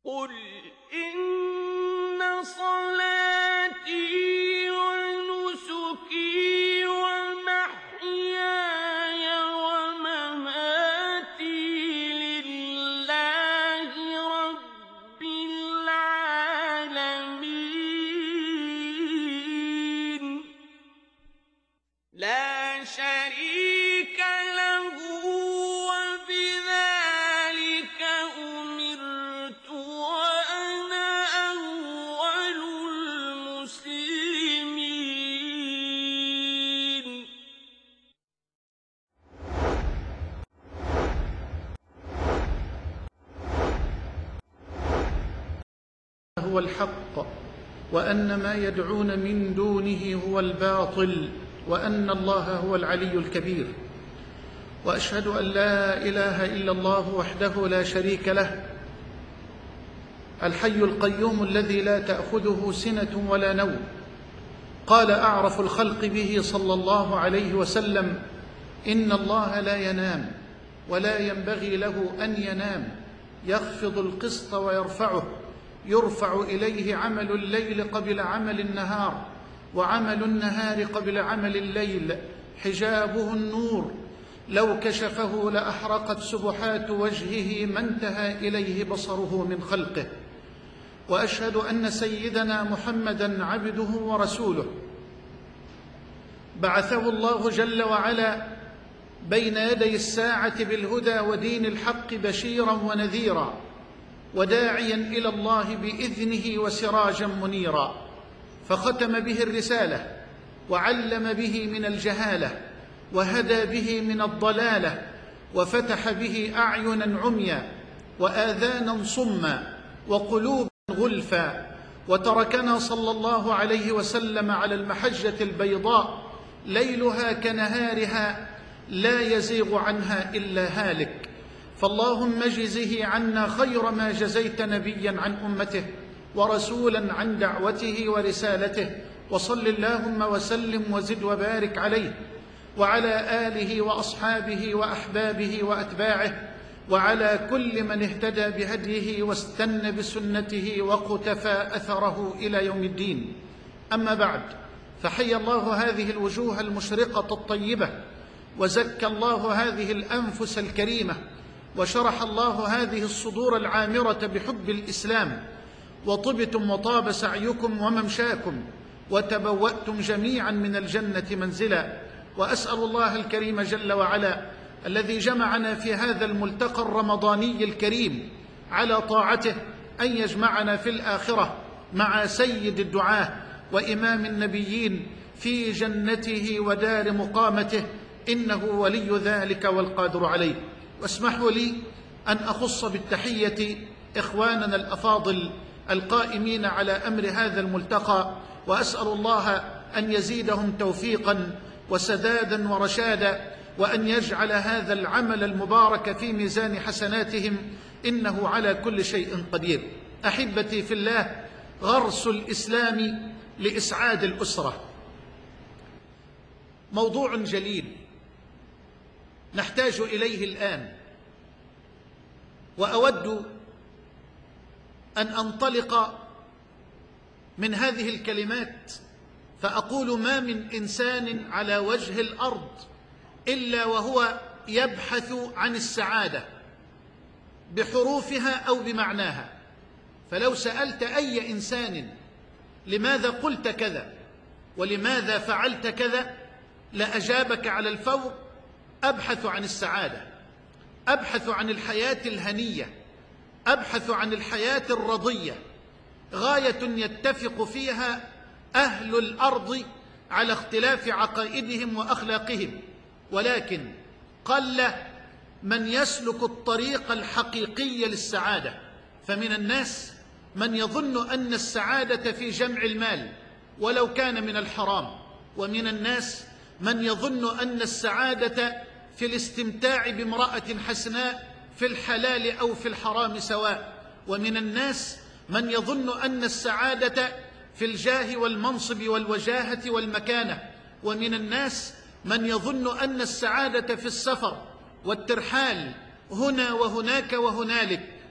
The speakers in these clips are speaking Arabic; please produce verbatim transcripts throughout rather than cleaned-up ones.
قُلْ إِنَّ صَلَاتِي وَنُسُكِي وَمَحْيَايَ وَمَمَاتِي لِلَّهِ رَبِّ الْعَالَمِينَ لَا شَرِيكَ لَهُ وَبِذَٰلِكَ أُمِرْتُ وَأَنَا أَوَّلُ الْمُسْلِمِينَ هو الحق وأن ما يدعون من دونه هو الباطل وأن الله هو العلي الكبير. وأشهد أن لا إله إلا الله وحده لا شريك له، الحي القيوم الذي لا تأخذه سنة ولا نوم. قال أعرف الخلق به صلى الله عليه وسلم: إن الله لا ينام ولا ينبغي له أن ينام، يخفض القسط ويرفعه، يرفع إليه عمل الليل قبل عمل النهار، وعمل النهار قبل عمل الليل، حجابه النور، لو كشفه لأحرقت سبحات وجهه ما انتهى إليه بصره من خلقه. وأشهد أن سيدنا محمدًا عبده ورسوله، بعثه الله جل وعلا بين يدي الساعة بالهدى ودين الحق بشيرًا ونذيرًا، وداعيًا إلى الله بإذنه وسراجًا منيرًا، فختم به الرسالة، وعلم به من الجهالة، وهدى به من الضلالة، وفتح به أعينًا عميا وآذانا صما وقلوبا غلفا، وتركنا صلى الله عليه وسلم على المحجة البيضاء ليلها كنهارها لا يزيغ عنها إلا هالك. فاللهم اجزه عنا خير ما جزيت نبيا عن أمته ورسولا عن دعوته ورسالته، وصل اللهم وسلم وزد وبارك عليه وعلى آله وأصحابه وأحبابه وأتباعه، وعلى كل من اهتدى بهديه واستنى بسنته وقتفى أثره إلى يوم الدين. أما بعد، فحي الله هذه الوجوه المشرقة الطيبة، وزكى الله هذه الأنفس الكريمة، وشرح الله هذه الصدور العامرة بحب الإسلام، وطبتم وطاب سعيكم وممشاكم، وتبوأتم جميعا من الجنة منزلا. وأسأل الله الكريم جل وعلا الذي جمعنا في هذا الملتقى الرمضاني الكريم على طاعته أن يجمعنا في الآخرة مع سيد الدعاة وإمام النبيين في جنته ودار مقامته، إنه ولي ذلك والقادر عليه. واسمحوا لي أن أخص بالتحية إخواننا الأفاضل القائمين على أمر هذا الملتقى، وأسأل الله أن يزيدهم توفيقا وسدادا ورشادا، وأن يجعل هذا العمل المبارك في ميزان حسناتهم، إنه على كل شيء قدير. أحبتي في الله، غرس الإسلام لإسعاد الأسرة موضوع جليل نحتاج إليه الآن، وأود أن أنطلق من هذه الكلمات فأقول: ما من إنسان على وجه الأرض إلا وهو يبحث عن السعادة بحروفها أو بمعناها. فلو سألت أي إنسان لماذا قلت كذا ولماذا فعلت كذا لأجابك على الفور: أبحث عن السعادة، أبحث عن الحياة الهنية، أبحث عن الحياة الرضية، غاية يتفق فيها أهل الأرض على اختلاف عقائدهم وأخلاقهم، ولكن قل من يسلك الطريق الحقيقي للسعادة. فمن الناس من يظن أن السعادة في جمع المال ولو كان من الحرام، ومن الناس من يظن أن السعادة في الاستمتاع بامرأة حسناء في الحلال أو في الحرام سواء، ومن الناس من يظن أن السعادة في الجاه والمنصب والوجاهة والمكانة، ومن الناس من يظن أن السعادة في السفر والترحال هنا وهناك وهنالك،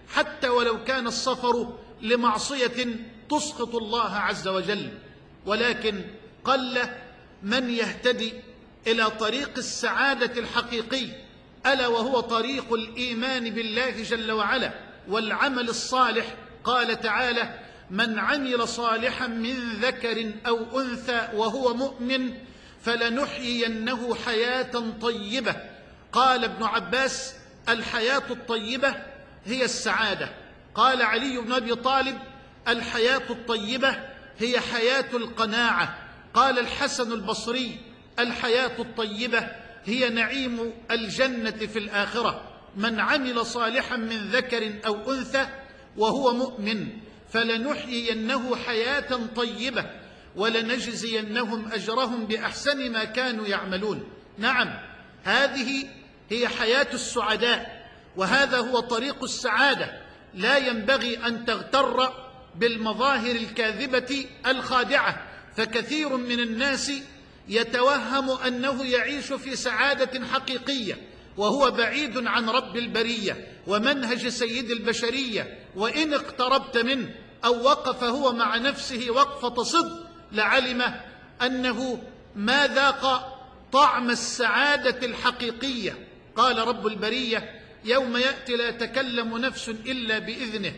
حتى ولو كان السفر لمعصية تسخط الله عز وجل. ولكن قل من يهتدي إلى طريق السعادة الحقيقي، ألا وهو طريق الإيمان بالله جل وعلا والعمل الصالح. قال تعالى: من عمل صالحا من ذكر أو أنثى وهو مؤمن فلنحيينه حياة طيبة. قال ابن عباس: الحياة الطيبة هي السعادة. قال علي بن أبي طالب: الحياة الطيبة هي حياة القناعة. قال الحسن البصري: الحياة الطيبة هي نعيم الجنة في الآخرة. من عمل صالحا من ذكر أو أنثى وهو مؤمن فلنحيينه حياة طيبة ولنجزينهم أجرهم بأحسن ما كانوا يعملون. نعم، هذه هي حياة السعداء، وهذا هو طريق السعادة. لا ينبغي أن تغتر بالمظاهر الكاذبة الخادعة، فكثير من الناس يتوهم أنه يعيش في سعادة حقيقية وهو بعيد عن رب البرية ومنهج سيد البشرية، وإن اقتربت منه أو وقف هو مع نفسه وقفة صدق لعلم أنه ما ذاق طعم السعادة الحقيقية. قال رب البرية: يوم يأتي لا تكلم نفس إلا بإذنه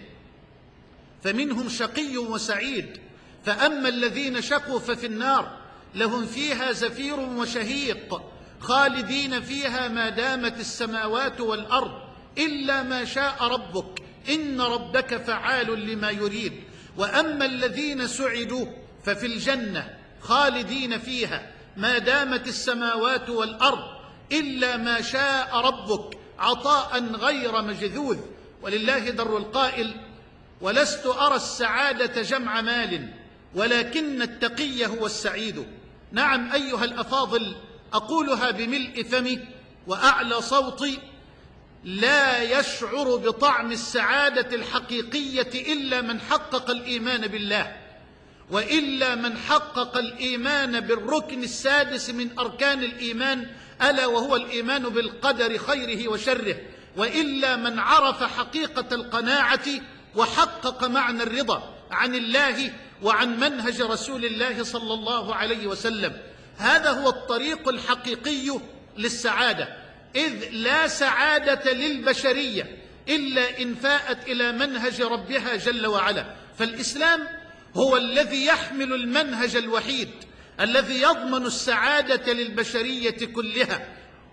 فمنهم شقي وسعيد، فأما الذين شقوا ففي النار لهم فيها زفير وشهيق خالدين فيها ما دامت السماوات والأرض إلا ما شاء ربك إن ربك فعال لما يريد. وأما الذين سعدوا ففي الجنة خالدين فيها ما دامت السماوات والأرض إلا ما شاء ربك عطاء غير مجذوذ. ولله در القائل: ولست أرى السعادة جمع مال ولكن التقي هو السعيد. نعم أيها الأفاضل، أقولها بملء فمي وأعلى صوتي: لا يشعر بطعم السعادة الحقيقية إلا من حقق الإيمان بالله، وإلا من حقق الإيمان بالركن السادس من أركان الإيمان، ألا وهو الإيمان بالقدر خيره وشره، وإلا من عرف حقيقة القناعة وحقق معنى الرضا عن الله وعن منهج رسول الله صلى الله عليه وسلم. هذا هو الطريق الحقيقي للسعادة، إذ لا سعادة للبشرية إلا إن فاءت إلى منهج ربها جل وعلا. فالإسلام هو الذي يحمل المنهج الوحيد الذي يضمن السعادة للبشرية كلها،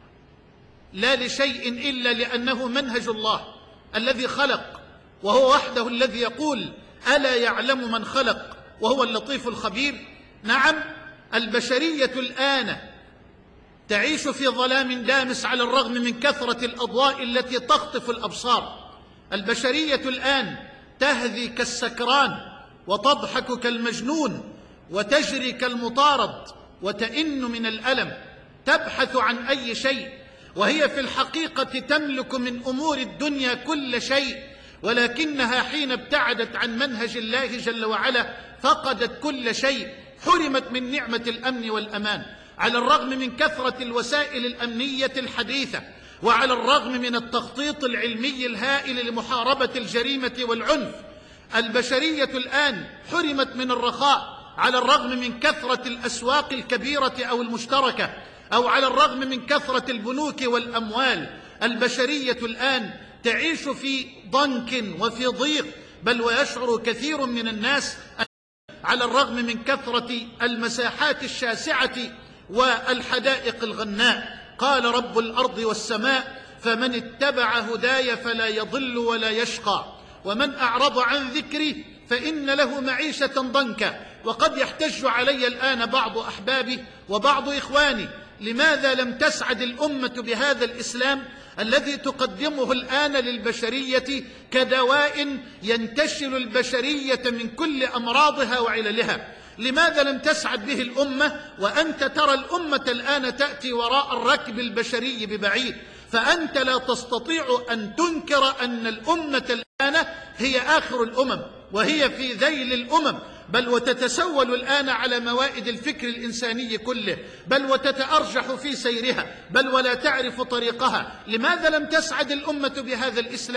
لا لشيء إلا لأنه منهج الله الذي خلق، وهو وحده الذي يقول: ألا يعلم من خلق وهو اللطيف الخبير. نعم، البشرية الآن تعيش في ظلام دامس على الرغم من كثرة الأضواء التي تخطف الأبصار. البشرية الآن تهذي كالسكران وتضحك كالمجنون وتجري كالمطارد وتئن من الألم، تبحث عن أي شيء، وهي في الحقيقة تملك من أمور الدنيا كل شيء، ولكنها حين ابتعدت عن منهج الله جل وعلا فقدت كل شيء، حرمت من نعمة الأمن والأمان، على الرغم من كثرة الوسائل الأمنية الحديثة، وعلى الرغم من التخطيط العلمي الهائل لمحاربة الجريمة والعنف. البشرية الآن حرمت من الرخاء على الرغم من كثرة الأسواق الكبيرة أو المشتركة، أو على الرغم من كثرة البنوك والأموال. البشرية الآن تعيش في ضنك وفي ضيق، بل ويشعر كثير من الناس على الرغم من كثرة المساحات الشاسعة والحدائق الغناء. قال رب الأرض والسماء: فمن اتبع هداي فلا يضل ولا يشقى ومن أعرض عن ذكري فإن له معيشة ضنكا. وقد يحتج علي الآن بعض أحبابي وبعض إخواني: لماذا لم تسعد الأمة بهذا الإسلام الذي تقدمه الآن للبشرية كدواء ينتشل البشرية من كل أمراضها وعللها؟ لماذا لم تسعد به الأمة وأنت ترى الأمة الآن تأتي وراء الركب البشري ببعيد؟ فأنت لا تستطيع أن تنكر أن الأمة الآن هي آخر الأمم وهي في ذيل الأمم، بل وتتسول الآن على موائد الفكر الإنساني كله، بل وتتأرجح في سيرها، بل ولا تعرف طريقها. لماذا لم تسعد الأمة بهذا الإسلام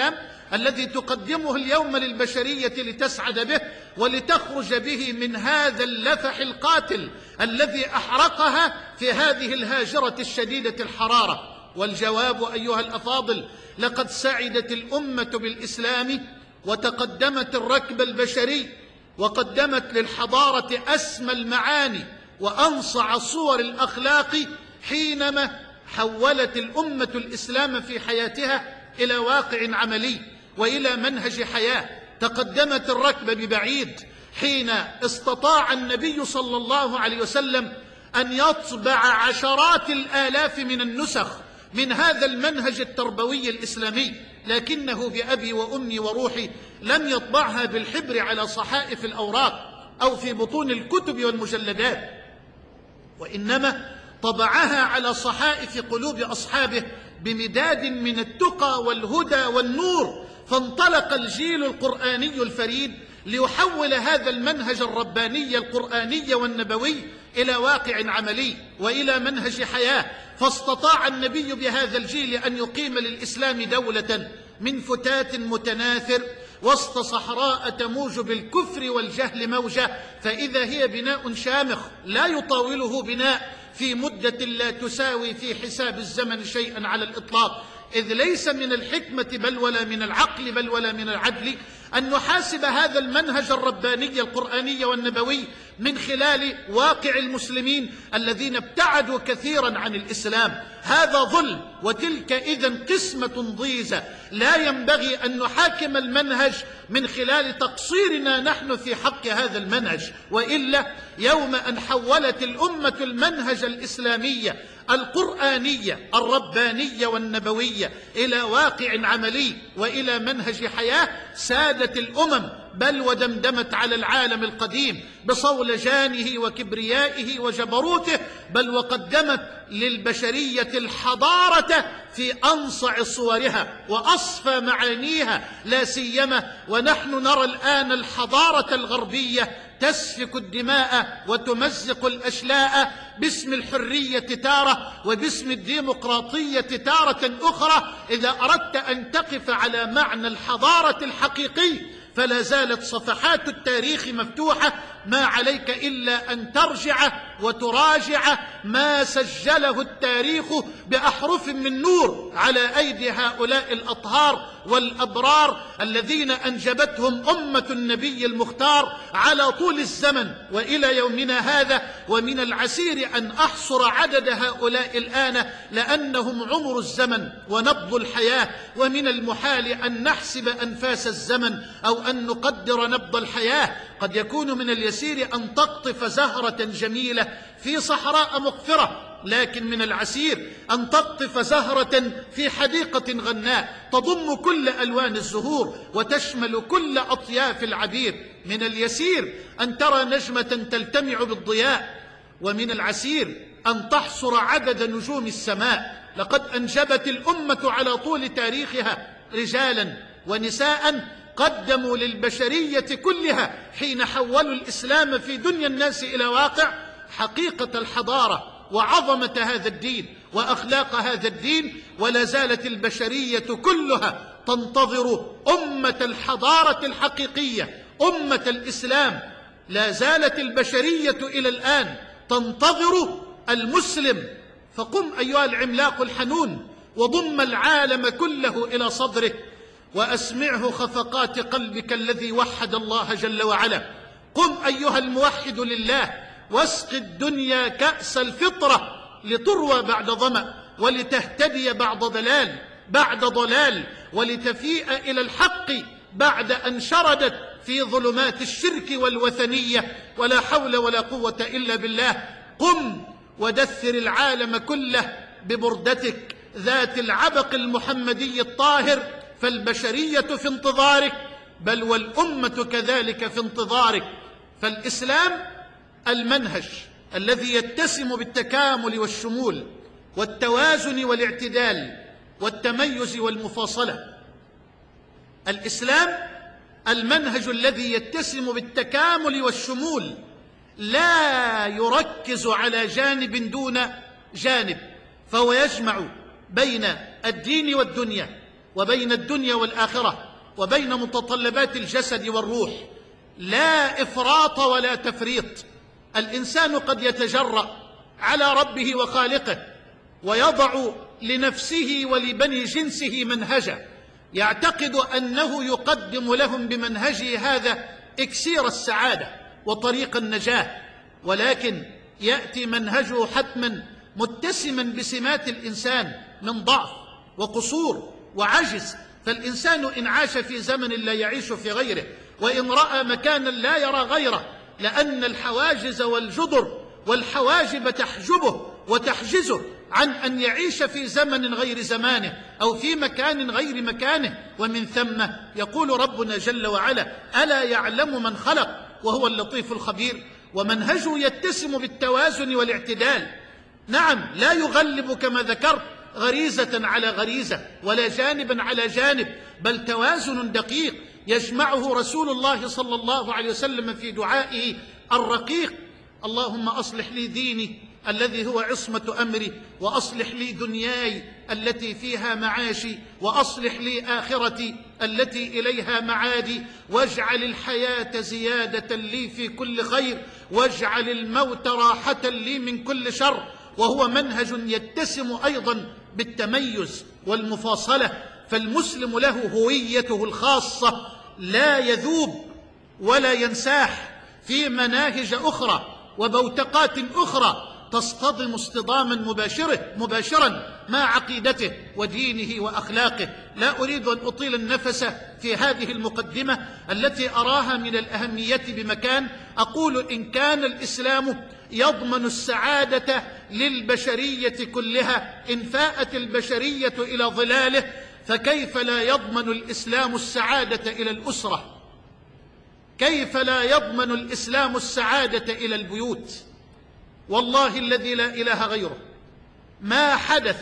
الذي تقدمه اليوم للبشرية لتسعد به ولتخرج به من هذا اللفح القاتل الذي أحرقها في هذه الهاجرة الشديدة الحرارة؟ والجواب أيها الأفاضل: لقد سعدت الأمة بالإسلام وتقدمت الركب البشري وقدمت للحضارة أسمى المعاني وأنصع صور الأخلاق حينما حولت الأمة الإسلام في حياتها إلى واقع عملي وإلى منهج حياة. تقدمت الركب ببعيد حين استطاع النبي صلى الله عليه وسلم أن يطبع عشرات الآلاف من النسخ من هذا المنهج التربوي الإسلامي، لكنه بأبي وأمي وروحي لم يطبعها بالحبر على صحائف الأوراق أو في بطون الكتب والمجلدات، وإنما طبعها على صحائف قلوب أصحابه بمداد من التقى والهدى والنور. فانطلق الجيل القرآني الفريد ليحول هذا المنهج الرباني القرآني والنبوي إلى واقع عملي وإلى منهج حياة. فاستطاع النبي بهذا الجيل أن يقيم للإسلام دولة من فتات متناثر وسط صحراء تموج بالكفر والجهل موجة، فإذا هي بناء شامخ لا يطاوله بناء في مدة لا تساوي في حساب الزمن شيئا على الإطلاق. إذ ليس من الحكمة بل ولا من العقل بل ولا من العدل أن نحاسب هذا المنهج الرباني القرآني والنبوي من خلال واقع المسلمين الذين ابتعدوا كثيرا عن الإسلام. هذا ظلم، وتلك إذن قسمة ضيزة. لا ينبغي أن نحاكم المنهج من خلال تقصيرنا نحن في حق هذا المنهج، وإلا يوم أن حولت الأمة المنهج الإسلامي القرآنية الربانية والنبوية إلى واقع عملي وإلى منهج حياة سادت الأمم، بل ودمدمت على العالم القديم بصولجانه وكبريائه وجبروته، بل وقدمت للبشرية الحضارة في أنصع صورها وأصفى معانيها، لا سيما ونحن نرى الآن الحضارة الغربية تسفك الدماء وتمزق الأشلاء باسم الحرية تارة وباسم الديمقراطية تارة أخرى. إذا أردت أن تقف على معنى الحضارة الحقيقي فلا زالت صفحات التاريخ مفتوحة، ما عليك إلا أن ترجع وتراجع ما سجله التاريخ بأحرف من نور على أيدي هؤلاء الأطهار والأبرار الذين أنجبتهم أمة النبي المختار على طول الزمن وإلى يومنا هذا. ومن العسير أن أحصر عدد هؤلاء الآن لأنهم عمر الزمن ونبض الحياة، ومن المحال أن نحسب أنفاس الزمن أو أن نقدر نبض الحياة. قد يكون من اليسير أن تقطف زهرة جميلة في صحراء مقفرة، لكن من العسير أن تقطف زهرة في حديقة غناء تضم كل ألوان الزهور وتشمل كل أطياف العبير. من اليسير أن ترى نجمة تلتمع بالضياء، ومن العسير أن تحصر عدد نجوم السماء. لقد أنجبت الأمة على طول تاريخها رجالا ونساء قدموا للبشرية كلها حين حولوا الإسلام في دنيا الناس إلى واقع حقيقة الحضارة وعظمة هذا الدين وأخلاق هذا الدين. ولا زالت البشرية كلها تنتظر أمة الحضارة الحقيقية، أمة الإسلام. لا زالت البشرية إلى الآن تنتظر المسلم. فقم أيها العملاق الحنون وضم العالم كله إلى صدرك وأسمعه خفقات قلبك الذي وحد الله جل وعلا. قم أيها الموحد لله واسق الدنيا كأس الفطرة لتروى بعد ظمأ ولتهتدي بعد ضلال بعد ضلال ولتفيء إلى الحق بعد أن شردت في ظلمات الشرك والوثنية. ولا حول ولا قوة إلا بالله. قم ودثر العالم كله ببردتك ذات العبق المحمدي الطاهر، فالبشرية في انتظارك، بل والأمة كذلك في انتظارك. فالإسلام المنهج الذي يتسم بالتكامل والشمول والتوازن والاعتدال والتميز والمفاصلة. الإسلام المنهج الذي يتسم بالتكامل والشمول، لا يركز على جانب دون جانب، فهو يجمع بين الدين والدنيا وبين الدنيا والآخرة وبين متطلبات الجسد والروح، لا إفراط ولا تفريط. الإنسان قد يتجرأ على ربه وخالقه ويضع لنفسه ولبني جنسه منهجا يعتقد أنه يقدم لهم بمنهجه هذا إكسير السعادة وطريق النجاة، ولكن يأتي منهجه حتما متسما بسمات الإنسان من ضعف وقصور وعجز. فالإنسان إن عاش في زمن لا يعيش في غيره، وإن رأى مكانا لا يرى غيره، لأن الحواجز والجدر والحواجب تحجبه وتحجزه عن أن يعيش في زمن غير زمانه أو في مكان غير مكانه. ومن ثم يقول ربنا جل وعلا: ألا يعلم من خلق وهو اللطيف الخبير. ومنهجه يتسم بالتوازن والاعتدال، نعم، لا يغلب كما ذكرت غريزة على غريزة ولا جانبا على جانب، بل توازن دقيق يجمعه رسول الله صلى الله عليه وسلم في دعائه الرقيق: اللهم أصلح لي ديني الذي هو عصمة أمري، وأصلح لي دنياي التي فيها معاشي، وأصلح لي آخرتي التي إليها معادي، واجعل الحياة زيادة لي في كل خير، واجعل الموت راحة لي من كل شر. وهو منهج يتسم أيضا بالتميز والمفاصلة، فالمسلم له هويته الخاصة لا يذوب ولا ينساح في مناهج أخرى وبوتقات أخرى تصطدم اصطداما مباشرة مباشرا مع عقيدته ودينه وأخلاقه. لا أريد أن أطيل النفس في هذه المقدمة التي أراها من الأهمية بمكان. أقول: إن كان الإسلام يضمن السعادة للبشرية كلها إن فاءت البشرية إلى ظلاله، فكيف لا يضمن الإسلام السعادة إلى الأسرة؟ كيف لا يضمن الإسلام السعادة إلى البيوت؟ والله الذي لا إله غيره ما حدث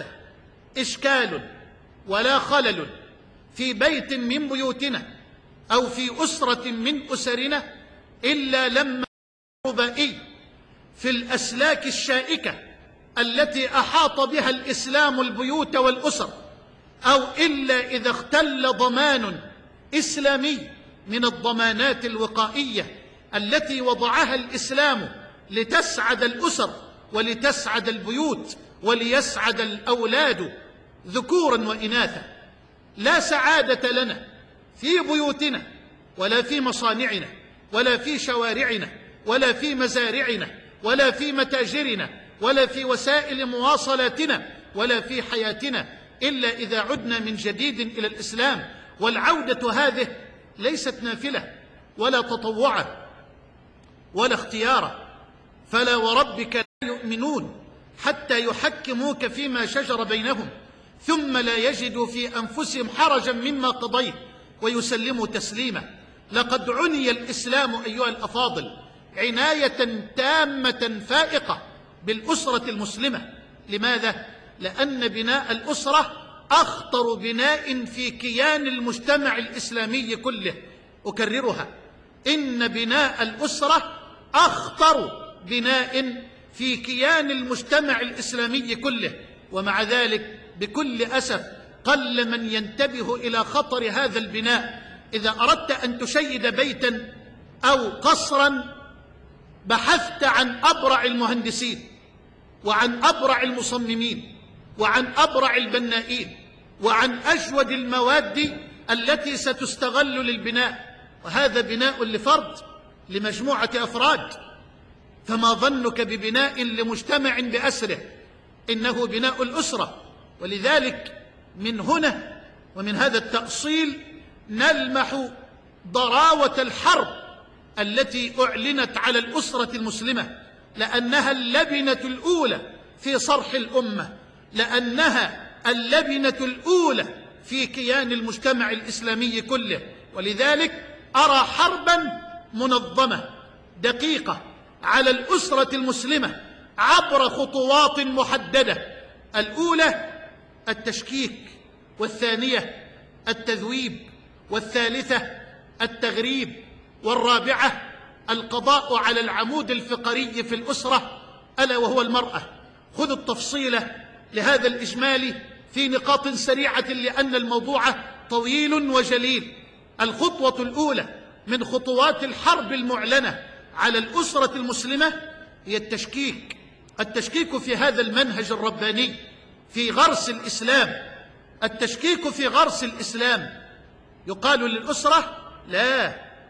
إشكال ولا خلل في بيت من بيوتنا أو في أسرة من أسرنا إلا لما ربائي في الأسلاك الشائكة التي أحاط بها الإسلام البيوت والأسر، أو إلا إذا اختل ضمان إسلامي من الضمانات الوقائية التي وضعها الإسلام لتسعد الأسر ولتسعد البيوت وليسعد الأولاد ذكورا وإناثا. لا سعادة لنا في بيوتنا ولا في مصانعنا ولا في شوارعنا ولا في مزارعنا ولا في متاجرنا ولا في وسائل مواصلاتنا ولا في حياتنا إلا إذا عدنا من جديد إلى الإسلام. والعودة هذه ليست نافلة ولا تطوعة ولا اختيارا. فلا وربك لا يؤمنون حتى يحكموك فيما شجر بينهم ثم لا يجدوا في أنفسهم حرجا مما قضيت ويسلموا تسليما. لقد عني الإسلام أيها الأفاضل عناية تامة فائقة بالأسرة المسلمة. لماذا؟ لأن بناء الأسرة أخطر بناء في كيان المجتمع الإسلامي كله. أكررها: إن بناء الأسرة أخطر بناء في كيان المجتمع الإسلامي كله. ومع ذلك بكل أسف قل من ينتبه إلى خطر هذا البناء. إذا أردت أن تشيد بيتا أو قصرا بحثت عن أبرع المهندسين وعن أبرع المصممين وعن أبرع البنائين وعن أجود المواد التي ستستغل للبناء، وهذا بناء لفرد لمجموعة أفراد. فما ظنك ببناء لمجتمع بأسره؟ إنه بناء الأسرة. ولذلك من هنا ومن هذا التأصيل نلمح ضراوة الحرب التي أعلنت على الأسرة المسلمة، لأنها اللبنة الأولى في صرح الأمة، لأنها اللبنة الأولى في كيان المجتمع الإسلامي كله. ولذلك أرى حربا منظمة دقيقة على الأسرة المسلمة عبر خطوات محددة. الأولى التشكيك، والثانية التذويب، والثالثة التغريب، والرابعة القضاء على العمود الفقري في الأسرة ألا وهو المرأة. خذوا التفصيل لهذا الإجمال في نقاط سريعة لأن الموضوع طويل وجليل. الخطوة الأولى من خطوات الحرب المعلنة على الأسرة المسلمة هي التشكيك التشكيك في هذا المنهج الرباني، في غرس الإسلام. التشكيك في غرس الإسلام. يقال للأسرة: لا،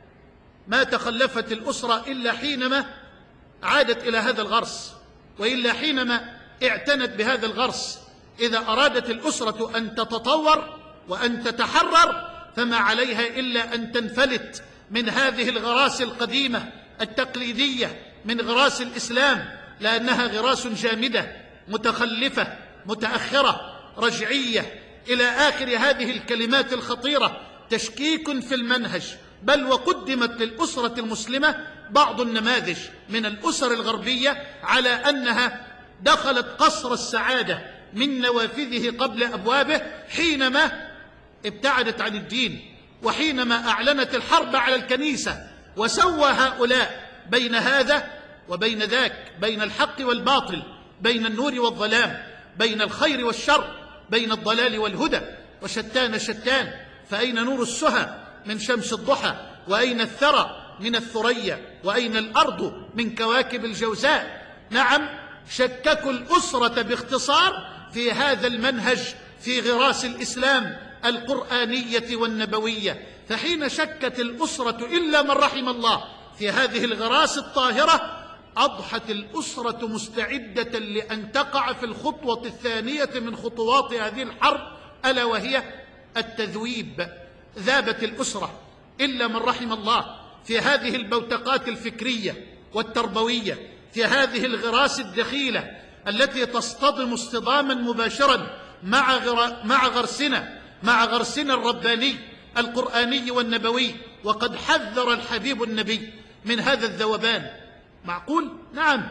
ما تخلفت الأسرة إلا حينما عادت إلى هذا الغرس، وإلا حينما اعتنت بهذا الغرس. إذا أرادت الأسرة أن تتطور وأن تتحرر فما عليها إلا أن تنفلت من هذه الغراس القديمة التقليدية، من غراس الإسلام، لأنها غراس جامدة متخلفة متأخرة رجعية إلى آخر هذه الكلمات الخطيرة. تشكيك في المنهج. بل وقدمت للأسرة المسلمة بعض النماذج من الأسر الغربية على أنها دخلت قصر السعادة من نوافذه قبل أبوابه حينما ابتعدت عن الدين، وحينما أعلنت الحرب على الكنيسة. وسوى هؤلاء بين هذا وبين ذاك، بين الحق والباطل، بين النور والظلام، بين الخير والشر، بين الضلال والهدى. وشتان شتان، فأين نور السهى من شمس الضحى، وأين الثرى من الثريا، وأين الأرض من كواكب الجوزاء. نعم، شككوا الأسرة باختصار في هذا المنهج، في غراس الإسلام القرآنية والنبوية. فحين شكت الأسرة إلا من رحم الله في هذه الغراس الطاهرة، أضحت الأسرة مستعدة لأن تقع في الخطوة الثانية من خطوات هذه الحرب، ألا وهي التذويب. ذابت الأسرة إلا من رحم الله في هذه البوتقات الفكرية والتربوية، في هذه الغراس الدخيلة التي تصطدم اصطداما مباشرا مع, غر... مع غرسنا مع غرسنا الرباني القرآني والنبوي. وقد حذر الحبيب النبي من هذا الذوبان. معقول؟ نعم.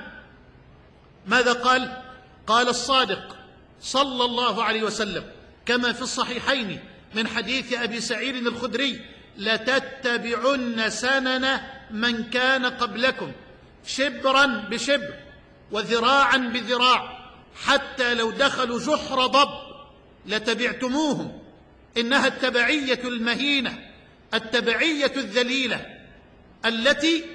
ماذا قال؟ قال الصادق صلى الله عليه وسلم كما في الصحيحين من حديث أبي سعيد الخدري: لتتبعن سنن من كان قبلكم شبرا بشبر وذراعا بذراع، حتى لو دخلوا جحر ضب لتبعتموهم. إنها التبعية المهينة، التبعية الذليلة، التي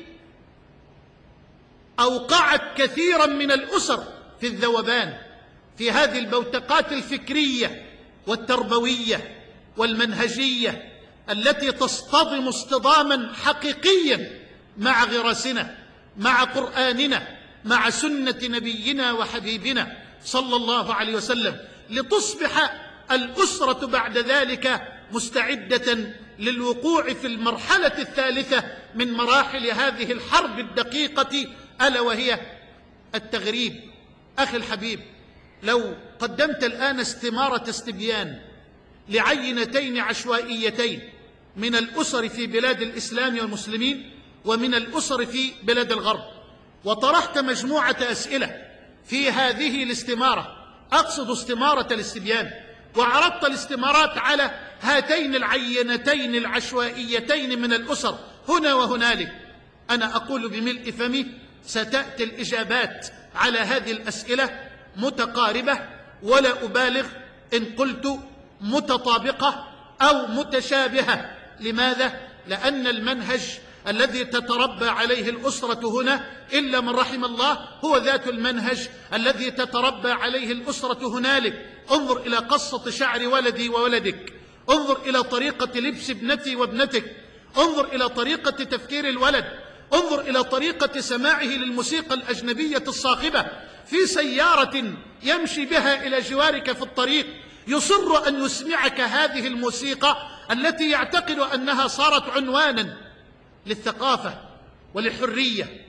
أوقعت كثيرا من الأسر في الذوبان، في هذه البوتقات الفكرية والتربوية والمنهجية التي تصطدم اصطداما حقيقيا مع غراسنا، مع قرآننا، مع سنة نبينا وحبيبنا صلى الله عليه وسلم، لتصبح الأسرة بعد ذلك مستعدة للوقوع في المرحلة الثالثة من مراحل هذه الحرب الدقيقة، ألا وهي التغريب. أخي الحبيب، لو قدمت الآن استمارة استبيان لعينتين عشوائيتين من الأسر في بلاد الإسلام والمسلمين ومن الأسر في بلاد الغرب، وطرحت مجموعة أسئلة في هذه الاستمارة، أقصد استمارة الاستبيان، وعرضت الاستمارات على هاتين العينتين العشوائيتين من الأسر هنا وهنالك، أنا أقول بملء فمي ستأتي الإجابات على هذه الأسئلة متقاربة، ولا أبالغ إن قلت متطابقة أو متشابهة. لماذا؟ لأن المنهج الذي تتربى عليه الأسرة هنا إلا من رحم الله هو ذات المنهج الذي تتربى عليه الأسرة هنالك. انظر إلى قصة شعر ولدي وولدك، انظر إلى طريقة لبس ابنتي وابنتك، انظر إلى طريقة تفكير الولد، انظر إلى طريقة سماعه للموسيقى الأجنبية الصاخبة في سيارة يمشي بها إلى جوارك في الطريق، يصر أن يسمعك هذه الموسيقى التي يعتقد أنها صارت عنوانا للثقافة وللحرية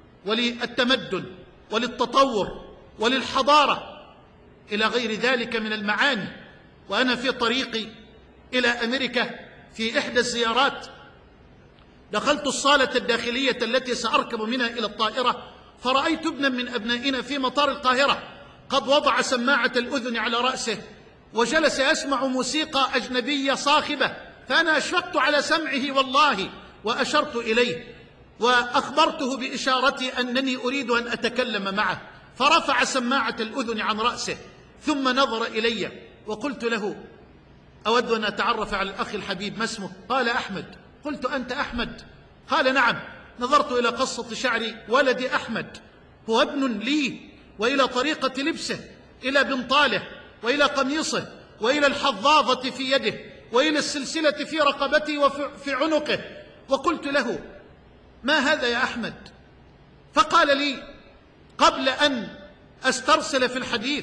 وللتمدن وللتطور وللحضارة إلى غير ذلك من المعاني. وأنا في طريقي إلى أمريكا في إحدى الزيارات دخلت الصالة الداخلية التي سأركب منها إلى الطائرة، فرأيت ابنا من أبنائنا في مطار القاهرة قد وضع سماعة الأذن على رأسه وجلس يسمع موسيقى أجنبية صاخبة، فأنا أشفقت على سمعه والله، وأشرت إليه وأخبرته بإشارتي أنني أريد أن أتكلم معه، فرفع سماعة الأذن عن رأسه ثم نظر إلي وقلت له: أود أن أتعرف على الأخ الحبيب، ما اسمه؟ قال أحمد. قلت أنت أحمد؟ قال نعم. نظرت إلى قصة شعر ولدي أحمد، هو ابن لي، وإلى طريقة لبسه، إلى بنطاله، وإلى قميصه، وإلى الحظاظة في يده، وإلى السلسلة في رقبته وفي عنقه، وقلت له ما هذا يا أحمد؟ فقال لي قبل أن أسترسل في الحديث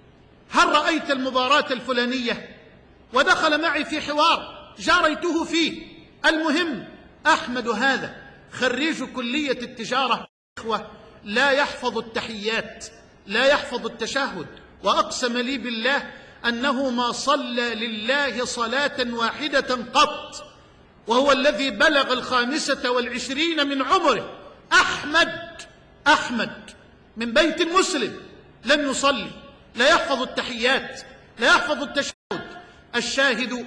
هل رأيت المباراة الفلانية؟ ودخل معي في حوار جاريته فيه. المهم أحمد هذا خريج كلية التجارة، إخوة، لا يحفظ التحيات، لا يحفظ التشهد، وأقسم لي بالله أنه ما صلى لله صلاة واحدة قط، وهو الذي بلغ الخامسة والعشرين من عمره. أحمد أحمد من بيت مسلم لم يصلي، لا يحفظ التحيات، لا يحفظ التشهد. الشاهد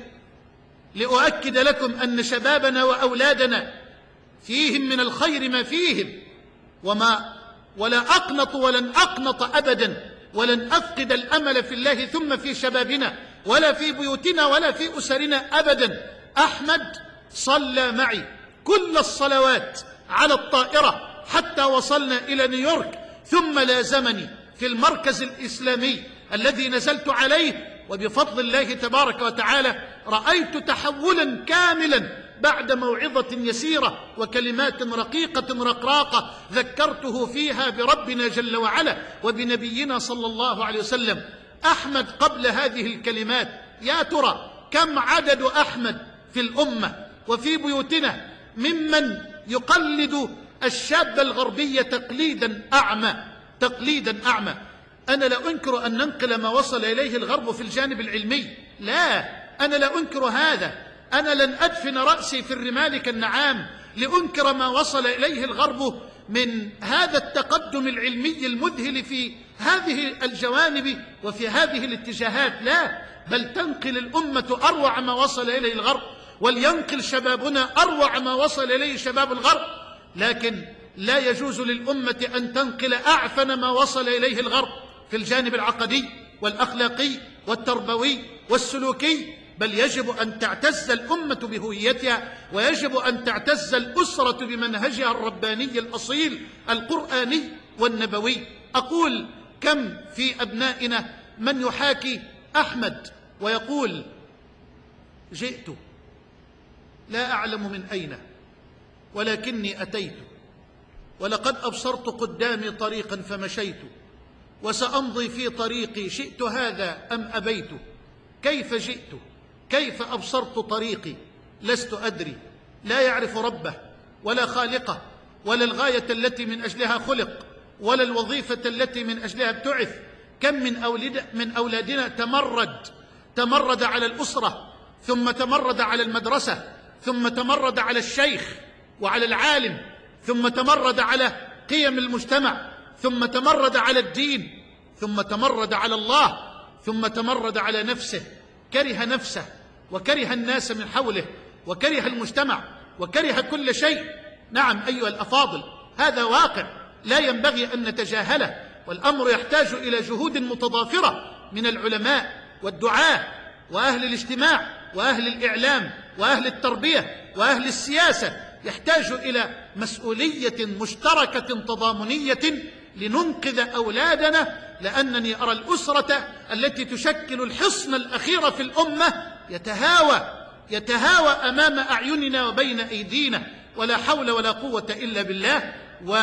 لأؤكد لكم أن شبابنا وأولادنا فيهم من الخير ما فيهم، وما ولا أقنط ولن أقنط أبدا، ولن أفقد الأمل في الله ثم في شبابنا ولا في بيوتنا ولا في أسرنا أبدا. أحمد صلى معي كل الصلوات على الطائرة حتى وصلنا إلى نيويورك، ثم لازمني في المركز الإسلامي الذي نزلت عليه، وبفضل الله تبارك وتعالى رأيت تحولا كاملا بعد موعظة يسيرة وكلمات رقيقة رقراقة ذكرته فيها بربنا جل وعلا وبنبينا صلى الله عليه وسلم. أحمد قبل هذه الكلمات، يا ترى كم عدد أحمد في الأمة وفي بيوتنا ممن يقلد الشاب الغربي تقليدا أعمى تقليدا أعمى؟ أنا لا أنكر أن ننقل ما وصل إليه الغرب في الجانب العلمي، لا، أنا لا أنكر هذا. أنا لن أدفن رأسي في الرمال كالنعام لأنكر ما وصل إليه الغرب من هذا التقدم العلمي المذهل في هذه الجوانب وفي هذه الاتجاهات، لا، بل تنقل الأمة أروع ما وصل إليه الغرب، ولينقل شبابنا أروع ما وصل إليه شباب الغرب. لكن لا يجوز للأمة أن تنقل أعفن ما وصل إليه الغرب في الجانب العقدي والأخلاقي والتربوي والسلوكي، بل يجب أن تعتز الأمة بهويتها، ويجب أن تعتز الأسرة بمنهجها الرباني الأصيل القرآني والنبوي. أقول كم في أبنائنا من يحاكي أحمد ويقول جئت لا أعلم من أين ولكني أتيت، ولقد أبصرت قدامي طريقا فمشيت، وسأمضي في طريقي شئت هذا أم أبيت. كيف جئت؟ كيف أبصرت طريقي؟ لست أدري، لا يعرف ربه ولا خالقه ولا الغاية التي من أجلها خلق ولا الوظيفة التي من أجلها ابتعث. كم من, أولاد من أولادنا تمرد تمرد على الأسرة، ثم تمرد على المدرسة، ثم تمرد على الشيخ وعلى العالم، ثم تمرد على قيم المجتمع، ثم تمرد على الدين، ثم تمرد على الله، ثم تمرد على نفسه. كره نفسه وكره الناس من حوله وكره المجتمع وكره كل شيء. نعم أيها الأفاضل، هذا واقع لا ينبغي أن نتجاهله، والأمر يحتاج إلى جهود متضافرة من العلماء والدعاة وأهل الاجتماع وأهل الإعلام وأهل التربية وأهل السياسة. يحتاج إلى مسؤولية مشتركة تضامنية لننقذ أولادنا، لأنني أرى الأسرة التي تشكل الحصن الأخير في الأمة يتهاوى يتهاوى أمام أعيننا وبين أيدينا، ولا حول ولا قوة إلا بالله.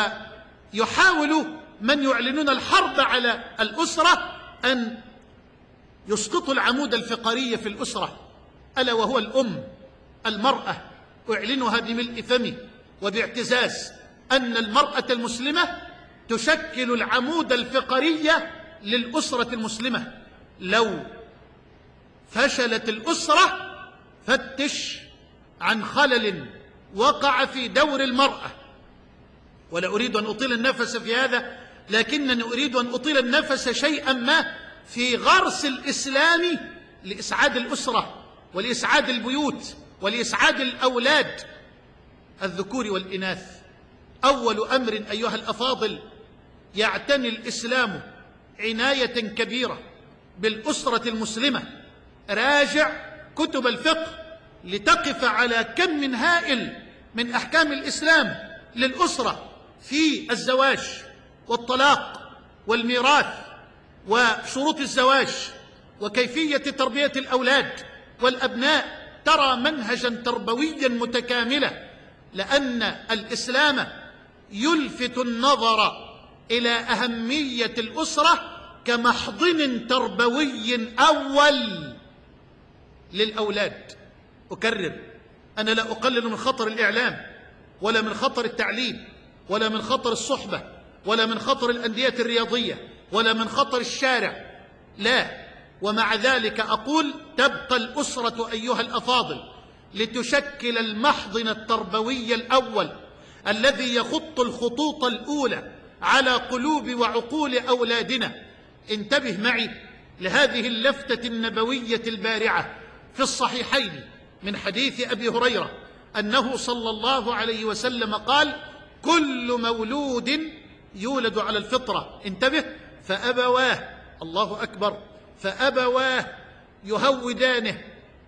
ويحاول من يعلنون الحرب على الأسرة أن يسقطوا العمود الفقري في الأسرة، ألا وهو الأم، المرأة. أعلنها بملء فمي وباعتزاز أن المرأة المسلمة تشكل العمود الفقري للأسرة المسلمة. لو فشلت الأسرة فتش عن خلل وقع في دور المرأة. ولا أريد أن أطيل النفس في هذا، لكنني أريد أن أطيل النفس شيئا ما في غرس الإسلام لإسعاد الأسرة ولإسعاد البيوت ولإسعاد الأولاد الذكور والإناث. أول أمر أيها الأفاضل يعتني الإسلام عناية كبيرة بالأسرة المسلمة. راجع كتب الفقه لتقف على كم هائل من أحكام الإسلام للأسرة في الزواج والطلاق والميراث وشروط الزواج وكيفية تربية الأولاد والأبناء، ترى منهجا تربويا متكاملا، لأن الإسلام يلفت النظر إلى أهمية الأسرة كمحضن تربوي أول للأولاد. أكرر، أنا لا أقلل من خطر الإعلام ولا من خطر التعليم ولا من خطر الصحبة ولا من خطر الأندية الرياضية ولا من خطر الشارع، لا، ومع ذلك أقول تبقى الأسرة أيها الأفاضل لتشكل المحضن التربوي الأول الذي يخط الخطوط الأولى على قلوب وعقول أولادنا. انتبه معي لهذه اللفتة النبوية البارعة في الصحيحين من حديث أبي هريرة أنه صلى الله عليه وسلم قال: كل مولود يولد على الفطرة، انتبه، فأبواه، الله أكبر، فأبواه يهودانه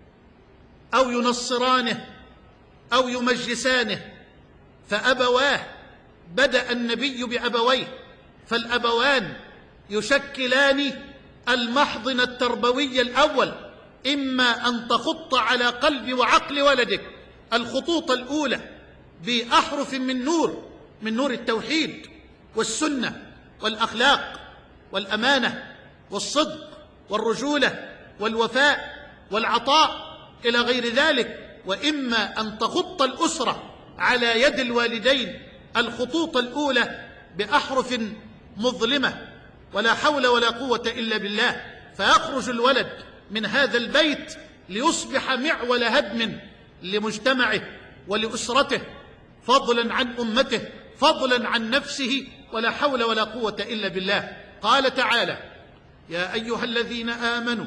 أو ينصرانه أو يمجسانه. فأبواه، بدأ النبي بأبويه، فالأبوان يشكلان المحضن التربوي الأول، إما أن تخط على قلب وعقل ولدك الخطوط الأولى بأحرف من نور، من نور التوحيد والسنة والأخلاق والأمانة والصدق والرجولة والوفاء والعطاء إلى غير ذلك، وإما أن تخط الأسرة على يد الوالدين الخطوط الأولى بأحرف مظلمة ولا حول ولا قوة إلا بالله، فيخرج الولد من هذا البيت ليصبح معول هدم لمجتمعه ولأسرته، فضلا عن أمته، فضلا عن نفسه، ولا حول ولا قوة إلا بالله. قال تعالى: يا أيها الذين آمنوا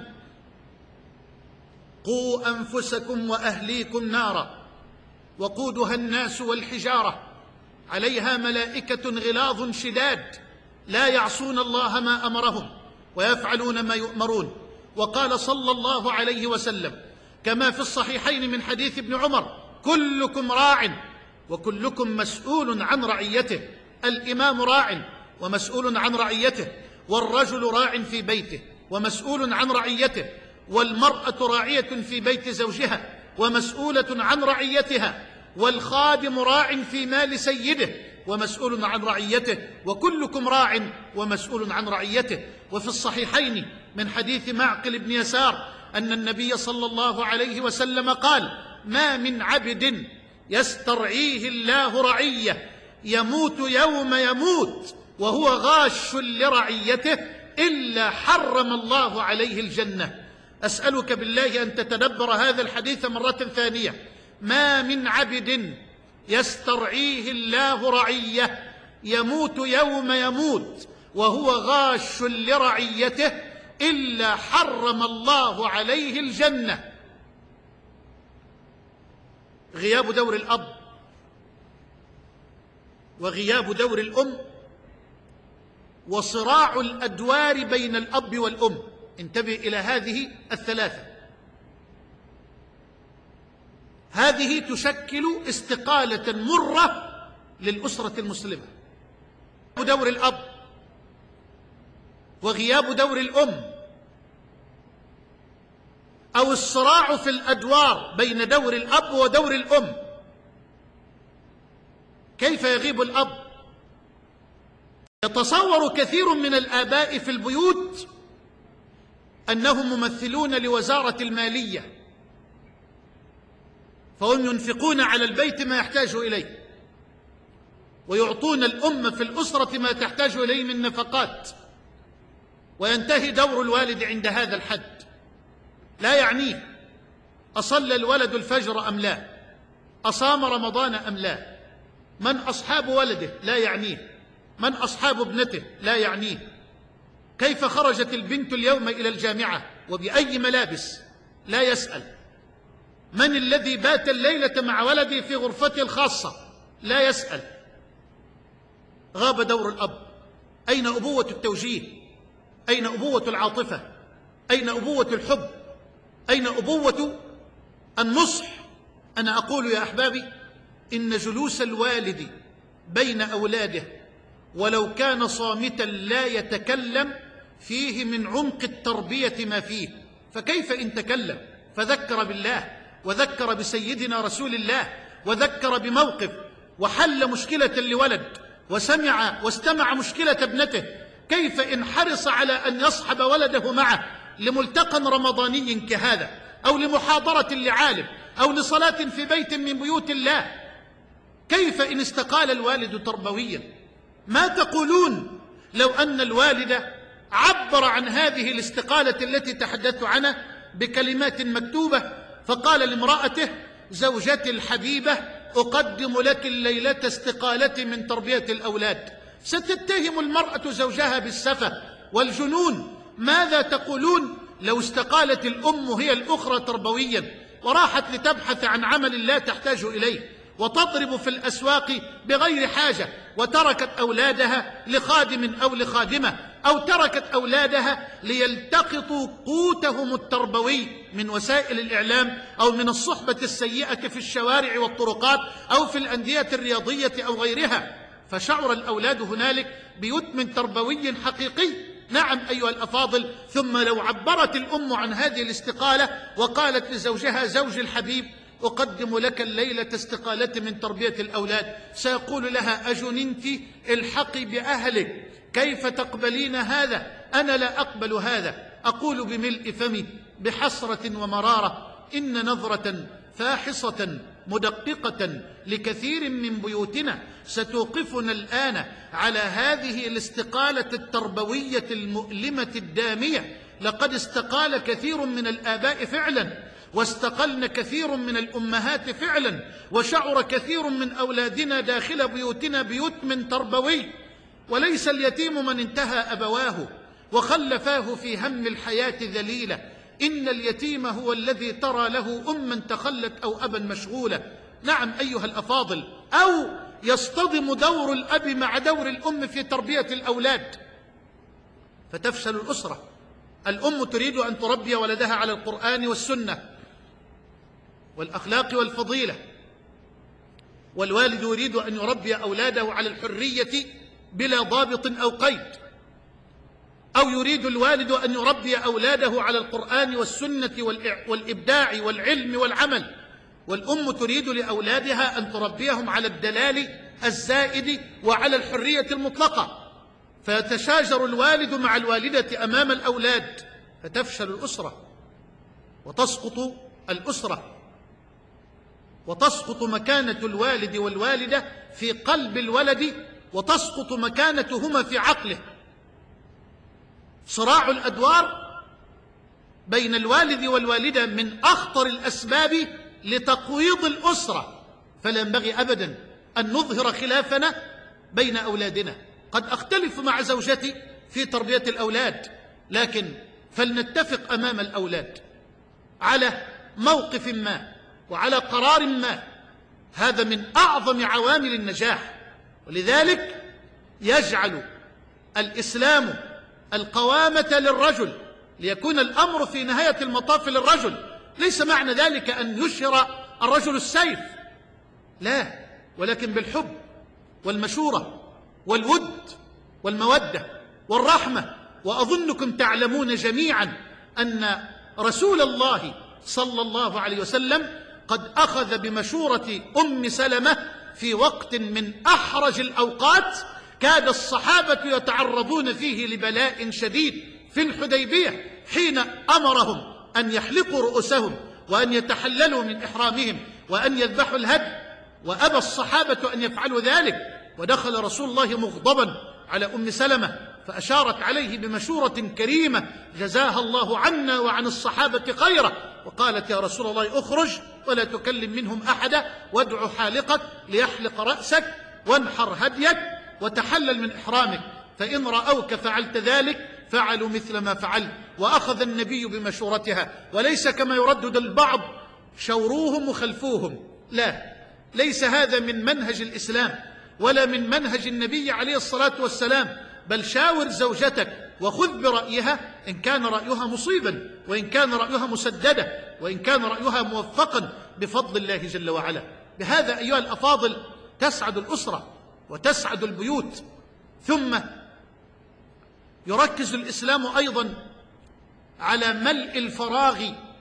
قوا أنفسكم وأهليكم نارا وقودها الناس والحجارة عليها ملائكة غلاظ شداد لا يعصون الله ما أمرهم ويفعلون ما يؤمرون. وقال صلى الله عليه وسلم كما في الصحيحين من حديث ابن عمر: كلكم راع وكلكم مسؤول عن رعيته. الإمام راع ومسؤول عن رعيته، والرجل راع في بيته ومسؤول عن رعيته، والمرأة راعية في بيت زوجها ومسؤولة عن رعيتها، والخادم راع في مال سيده ومسؤول عن رعيته، وكلكم راع ومسؤول عن رعيته. وفي الصحيحين من حديث معقل بن يسار أن النبي صلى الله عليه وسلم قال: ما من عبد يسترعيه الله رعية يموت يوم يموت وهو غاش لرعيته إلا حرم الله عليه الجنة. أسألك بالله أن تتدبر هذا الحديث مرة ثانية: ما من عبد يسترعيه الله رعية يموت يوم يموت وهو غاش لرعيته إلا حرم الله عليه الجنة. غياب دور الأب وغياب دور الأم وصراع الأدوار بين الأب والأم، انتبه إلى هذه الثلاثة، هذه تشكل استقالة مرة للأسرة المسلمة. دور الأب وغياب دور الأم، أو الصراع في الأدوار بين دور الأب ودور الأم. كيف يغيب الأب؟ يتصور كثير من الآباء في البيوت أنهم ممثلون لوزارة المالية، فهم ينفقون على البيت ما يحتاج إليه ويعطون الأم في الأسرة ما تحتاج إليه من نفقات، وينتهي دور الوالد عند هذا الحد. لا يعنيه أصلى الولد الفجر أم لا، أصام رمضان أم لا، من أصحاب ولده لا يعنيه، من أصحاب ابنته لا يعنيه، كيف خرجت البنت اليوم إلى الجامعة وبأي ملابس لا يسأل، من الذي بات الليلة مع ولدي في غرفته الخاصة لا يسأل. غاب دور الأب. أين أبوة التوجيه؟ أين أبوة العاطفة؟ أين أبوة الحب؟ أين أبوة النصح. أنا أقول يا أحبابي إن جلوس الوالد بين أولاده ولو كان صامتا لا يتكلم فيه من عمق التربية ما فيه، فكيف إن تكلم فذكر بالله وذكر بسيدنا رسول الله وذكر بموقف وحل مشكلة لولد وسمع واستمع مشكلة ابنته، كيف إن حرص على أن يصحب ولده معه لملتقى رمضاني كهذا أو لمحاضرة لعالم أو لصلاة في بيت من بيوت الله؟ كيف إن استقال الوالد تربويا؟ ما تقولون لو أن الوالد عبر عن هذه الاستقالة التي تحدثت عنها بكلمات مكتوبة، فقال لامرأته: زوجتي الحبيبة أقدم لك الليلة استقالتي من تربية الأولاد. ستتهم المرأة زوجها بالسفة والجنون. ماذا تقولون لو استقالت الأم هي الأخرى تربويا وراحت لتبحث عن عمل لا تحتاج إليه وتضرب في الأسواق بغير حاجة وتركت أولادها لخادم أو لخادمة، أو تركت أولادها ليلتقطوا قوتهم التربوي من وسائل الإعلام أو من الصحبة السيئة في الشوارع والطرقات أو في الأندية الرياضية أو غيرها، فشعر الأولاد هنالك بيتم تربوي حقيقي. نعم أيها الأفاضل. ثم لو عبرت الأم عن هذه الاستقالة وقالت لزوجها: زوج الحبيب أقدم لك الليلة استقالتي من تربية الأولاد، سيقول لها: أجننت؟ الحقي بأهلك، كيف تقبلين هذا؟ أنا لا أقبل هذا. أقول بملء فمي بحسرة ومرارة إن نظرة فاحصة مدققة لكثير من بيوتنا ستوقفنا الآن على هذه الاستقالة التربوية المؤلمة الدامية. لقد استقال كثير من الآباء فعلا، واستقلن كثير من الأمهات فعلا، وشعر كثير من أولادنا داخل بيوتنا بيتم تربوي. وليس اليتيم من انتهى أبواه وخلفاه في هم الحياة ذليلا، إن اليتيم هو الذي ترى له أما تخلت أو أبا مشغولا. نعم أيها الأفاضل. أو يصطدم دور الأب مع دور الأم في تربية الأولاد فتفشل الأسرة. الأم تريد أن تربي ولدها على القرآن والسنة والأخلاق والفضيلة، والوالد يريد أن يربي أولاده على الحرية بلا ضابط أو قيد، أو يريد الوالد أن يربي أولاده على القرآن والسنة والإبداع والعلم والعمل، والأم تريد لأولادها أن تربيهم على الدلال الزائد وعلى الحرية المطلقة، فيتشاجر الوالد مع الوالدة أمام الأولاد فتفشل الأسرة وتسقط الأسرة، وتسقط مكانة الوالد والوالدة في قلب الولد، وتسقط مكانتهما في عقله. صراع الأدوار بين الوالد والوالدة من أخطر الأسباب لتقويض الأسرة، فلا ينبغي أبدا أن نظهر خلافنا بين أولادنا. قد أختلف مع زوجتي في تربية الأولاد، لكن فلنتفق أمام الأولاد على موقف ما وعلى قرار ما. هذا من أعظم عوامل النجاح. ولذلك يجعل الإسلام القوامة للرجل ليكون الأمر في نهاية المطاف للرجل. ليس معنى ذلك أن يشهر الرجل السيف، لا، ولكن بالحب والمشورة والود والمودة والرحمة. وأظنكم تعلمون جميعا أن رسول الله صلى الله عليه وسلم قد أخذ بمشورة أم سلمة في وقت من أحرج الأوقات كاد الصحابة يتعرضون فيه لبلاء شديد في الحديبية، حين أمرهم أن يحلقوا رؤوسهم وأن يتحللوا من إحرامهم وأن يذبحوا الهدي، وأبى الصحابة أن يفعلوا ذلك، ودخل رسول الله مغضبا على أم سلمة فأشارت عليه بمشورة كريمة جزاها الله عنا وعن الصحابة خيرا، وقالت: يا رسول الله اخرج ولا تكلم منهم أحدا، وادع حالقك ليحلق رأسك، وانحر هديك، وتحلل من إحرامك، فإن رأوك فعلت ذلك فعلوا مثل ما فعلت. وأخذ النبي بمشورتها، وليس كما يردد البعض: شوروهم وخلفوهم. لا، ليس هذا من منهج الإسلام ولا من منهج النبي عليه الصلاة والسلام، بل شاور زوجتك وخذ برأيها إن كان رأيها مصيبا، وإن كان رأيها مسددا، وإن كان رأيها موفقا بفضل الله جل وعلا. بهذا أيها الأفاضل تسعد الأسرة وتسعد البيوت. ثم يركز الإسلام أيضا على ملء الفراغ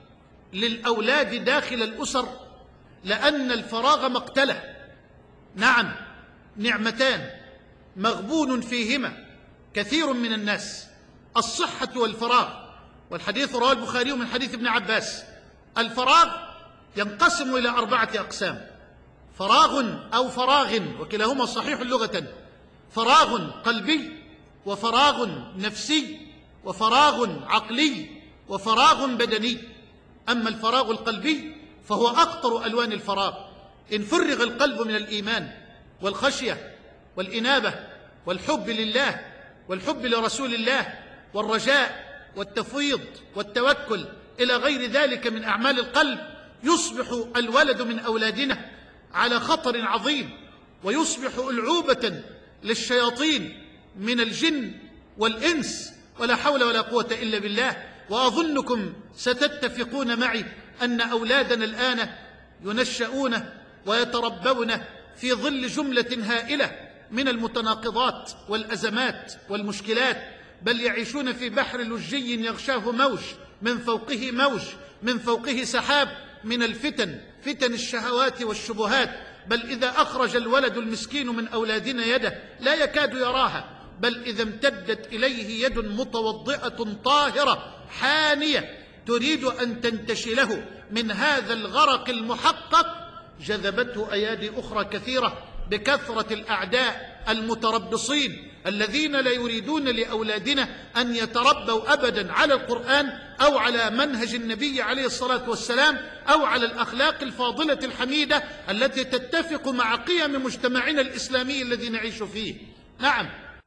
للأولاد داخل الأسر، لأن الفراغ مقتله. نعم، نعمتان مغبون فيهما كثير من الناس: الصحة والفراغ. والحديث رواه البخاري من حديث ابن عباس. الفراغ ينقسم إلى أربعة أقسام: فراغ أو فراغ، وكلاهما صحيح لغة. فراغ قلبي، وفراغ نفسي، وفراغ عقلي، وفراغ بدني. أما الفراغ القلبي فهو أخطر ألوان الفراغ. إن فرغ القلب من الإيمان والخشية والإنابة والحب لله والحب لرسول الله والرجاء والتفويض والتوكل إلى غير ذلك من أعمال القلب، يصبح الولد من أولادنا على خطر عظيم، ويصبح ألعوبة للشياطين من الجن والإنس، ولا حول ولا قوة إلا بالله. وأظنكم ستتفقون معي أن أولادنا الآن ينشأون ويتربون في ظل جملة هائلة من المتناقضات والأزمات والمشكلات، بل يعيشون في بحر لجي يغشاه موج من فوقه موج من فوقه سحاب من الفتن، فتن الشهوات والشبهات. بل إذا أخرج الولد المسكين من أولادنا يده لا يكاد يراها، بل إذا امتدت إليه يد متوضئة طاهرة حانية تريد أن تنتشله من هذا الغرق المحقق، جذبته أيادي أخرى كثيرة بكثرة الأعداء المتربصين الذين لا يريدون لأولادنا أن يتربوا أبدا على القرآن أو على منهج النبي عليه الصلاة والسلام أو على الأخلاق الفاضلة الحميدة التي تتفق مع قيم مجتمعنا الإسلامي الذي نعيش فيه. نعم،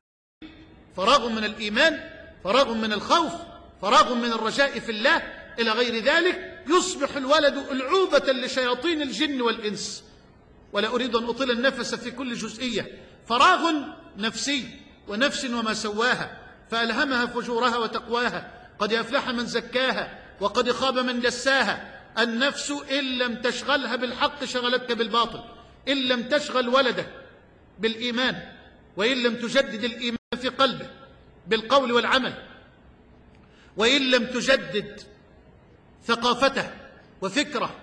فراغ من الإيمان، فراغ من الخوف، فراغ من الرجاء في الله، إلى غير ذلك، يصبح الولد ألعوبة لشياطين الجن والإنس. ولا أريد أن أطيل النفس في كل جزئية. فراغ نفسي، ونفس وما سواها فألهمها فجورها وتقواها، قد أفلح من زكاها وقد خاب من دساها. النفس إن لم تشغلها بالحق شغلتك بالباطل، إن لم تشغل ولدك بالإيمان، وإن لم تجدد الإيمان في قلبه بالقول والعمل، وإن لم تجدد ثقافته وفكره،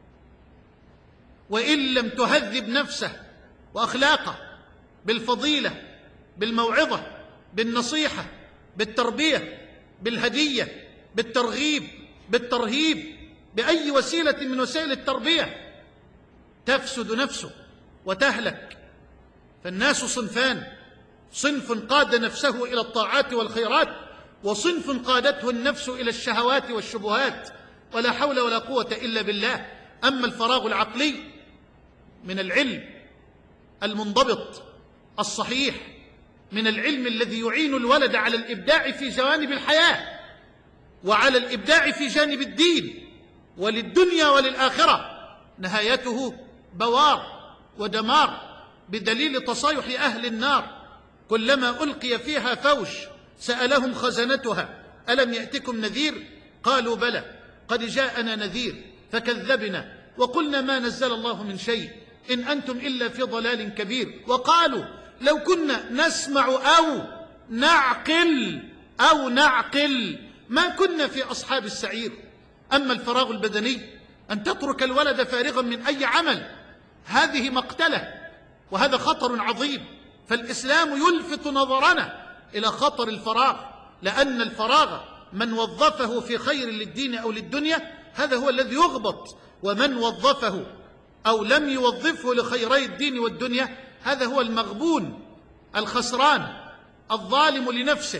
وإن لم تهذب نفسه وأخلاقه بالفضيلة بالموعظة بالنصيحة بالتربية بالهدية بالترغيب بالترهيب، بأي وسيلة من وسائل التربية، تفسد نفسه وتهلك. فالناس صنفان: صنف قاد نفسه إلى الطاعات والخيرات، وصنف قادته النفس إلى الشهوات والشبهات، ولا حول ولا قوة إلا بالله. أما الفراغ العقلي من العلم المنضبط الصحيح، من العلم الذي يعين الولد على الإبداع في جوانب الحياة وعلى الإبداع في جانب الدين وللدنيا وللآخرة، نهايته بوار ودمار بدليل تصايح أهل النار. كلما ألقي فيها فوج سألهم خزنتها ألم يأتكم نذير؟ قالوا بلى قد جاءنا نذير فكذبنا وقلنا ما نزل الله من شيء إن أنتم إلا في ضلال كبير. وقالوا لو كنا نسمع أو نعقل أو نعقل ما كنا في أصحاب السعير. أما الفراغ البدني، أن تترك الولد فارغا من أي عمل، هذه مقتلة وهذا خطر عظيم. فالإسلام يلفت نظرنا إلى خطر الفراغ، لأن الفراغ من وظفه في خير للدين أو للدنيا هذا هو الذي يغبط، ومن وظفه أو لم يوظفه لخيري الدين والدنيا هذا هو المغبون الخسران الظالم لنفسه.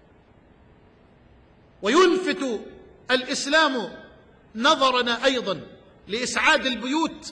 ويلفت الإسلام نظرنا أيضا لإسعاد البيوت،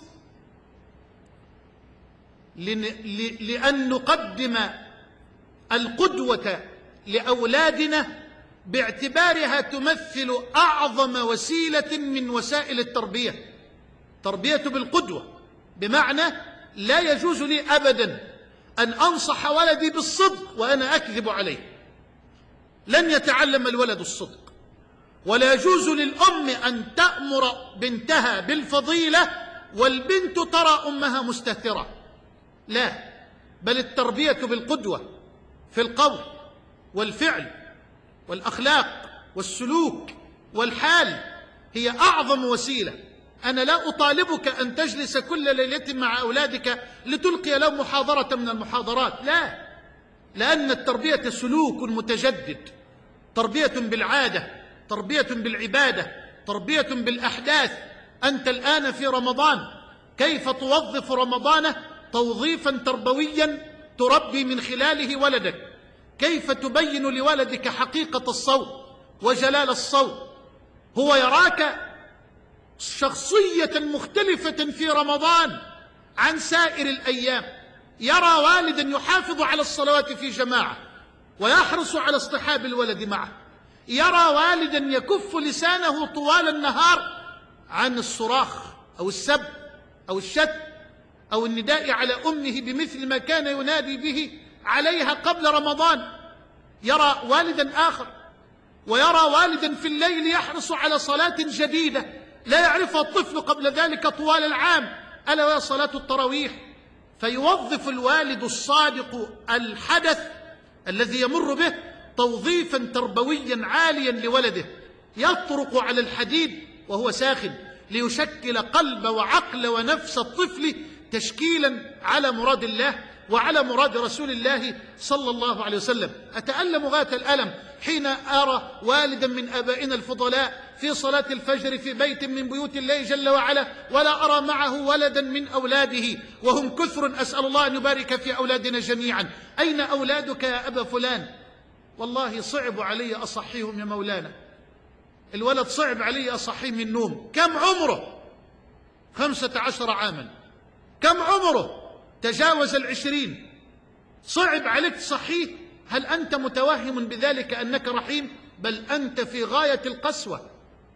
لأن نقدم القدوة لأولادنا باعتبارها تمثل أعظم وسيلة من وسائل التربية. تربية بالقدوة، بمعنى لا يجوز لي أبدا أن أنصح ولدي بالصدق وأنا أكذب عليه، لن يتعلم الولد الصدق. ولا يجوز للأم أن تأمر بنتها بالفضيلة والبنت ترى أمها مستهترة، لا، بل التربية بالقدوة في القول والفعل والأخلاق والسلوك والحال هي أعظم وسيلة. أنا لا أطالبك أن تجلس كل ليلة مع أولادك لتلقي لهم محاضرة من المحاضرات، لا، لأن التربية سلوك متجدد، تربية بالعادة، تربية بالعبادة، تربية بالأحداث. أنت الآن في رمضان، كيف توظف رمضان توظيفا تربويا تربي من خلاله ولدك؟ كيف تبين لولدك حقيقة الصوم وجلال الصوم؟ هو يراك شخصية مختلفة في رمضان عن سائر الأيام. يرى والدا يحافظ على الصلوات في جماعة ويحرص على اصطحاب الولد معه، يرى والدا يكف لسانه طوال النهار عن الصراخ أو السب أو الشتم أو النداء على أمه بمثل ما كان ينادي به عليها قبل رمضان. يرى والدا آخر، ويرى والدا في الليل يحرص على صلاة جديدة لا يعرفها الطفل قبل ذلك طوال العام، ألا وهي صلاة التراويح. فيوظف الوالد الصادق الحدث الذي يمر به توظيفا تربويا عاليا لولده، يطرق على الحديد وهو ساخن ليشكل قلب وعقل ونفس الطفل تشكيلا على مراد الله وعلى مراد رسول الله صلى الله عليه وسلم. أتألم غاية الألم حين أرى والدا من آبائنا الفضلاء في صلاة الفجر في بيت من بيوت الله جل وعلا ولا أرى معه ولدا من أولاده، وهم كثر، أسأل الله أن يبارك في أولادنا جميعا. أين أولادك يا أبا فلان؟ والله صعب علي أصحيهم يا مولانا، الولد صعب علي أصحيه من النوم. كم عمره؟ خمسة عشر عاما. كم عمره؟ تجاوز العشرين. صعب عليك تصحيه؟ هل أنت متوهم بذلك أنك رحيم؟ بل أنت في غاية القسوة،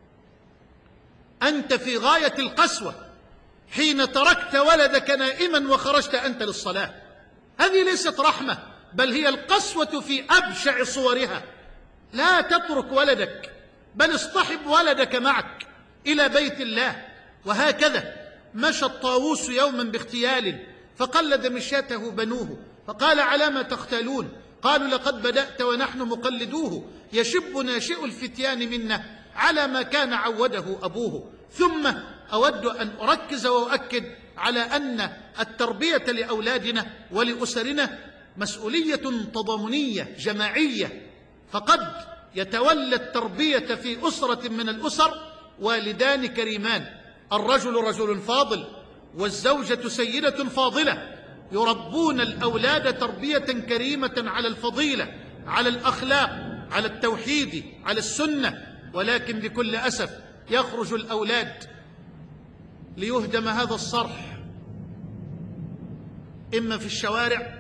أنت في غاية القسوة حين تركت ولدك نائما وخرجت أنت للصلاة. هذه ليست رحمة، بل هي القسوة في أبشع صورها. لا تترك ولدك، بل اصطحب ولدك معك إلى بيت الله. وهكذا مشى الطاووس يوما باغتيال فقلد مشيته بنوه فقال: على ما تختالون؟ قالوا: لقد بدأت ونحن مقلدوه، يشب ناشئ الفتيان منا على ما كان عوده أبوه. ثم أود أن أركز وأؤكد على أن التربية لأولادنا ولأسرنا مسؤولية تضامنية جماعية، فقد يتولى التربية في أسرة من الأسر والدان كريمان، الرجل رجل فاضل والزوجة سيدة فاضلة، يربون الأولاد تربية كريمة على الفضيلة، على الأخلاق، على التوحيد، على السنة. ولكن بكل أسف يخرج الأولاد ليهدم هذا الصرح، إما في الشوارع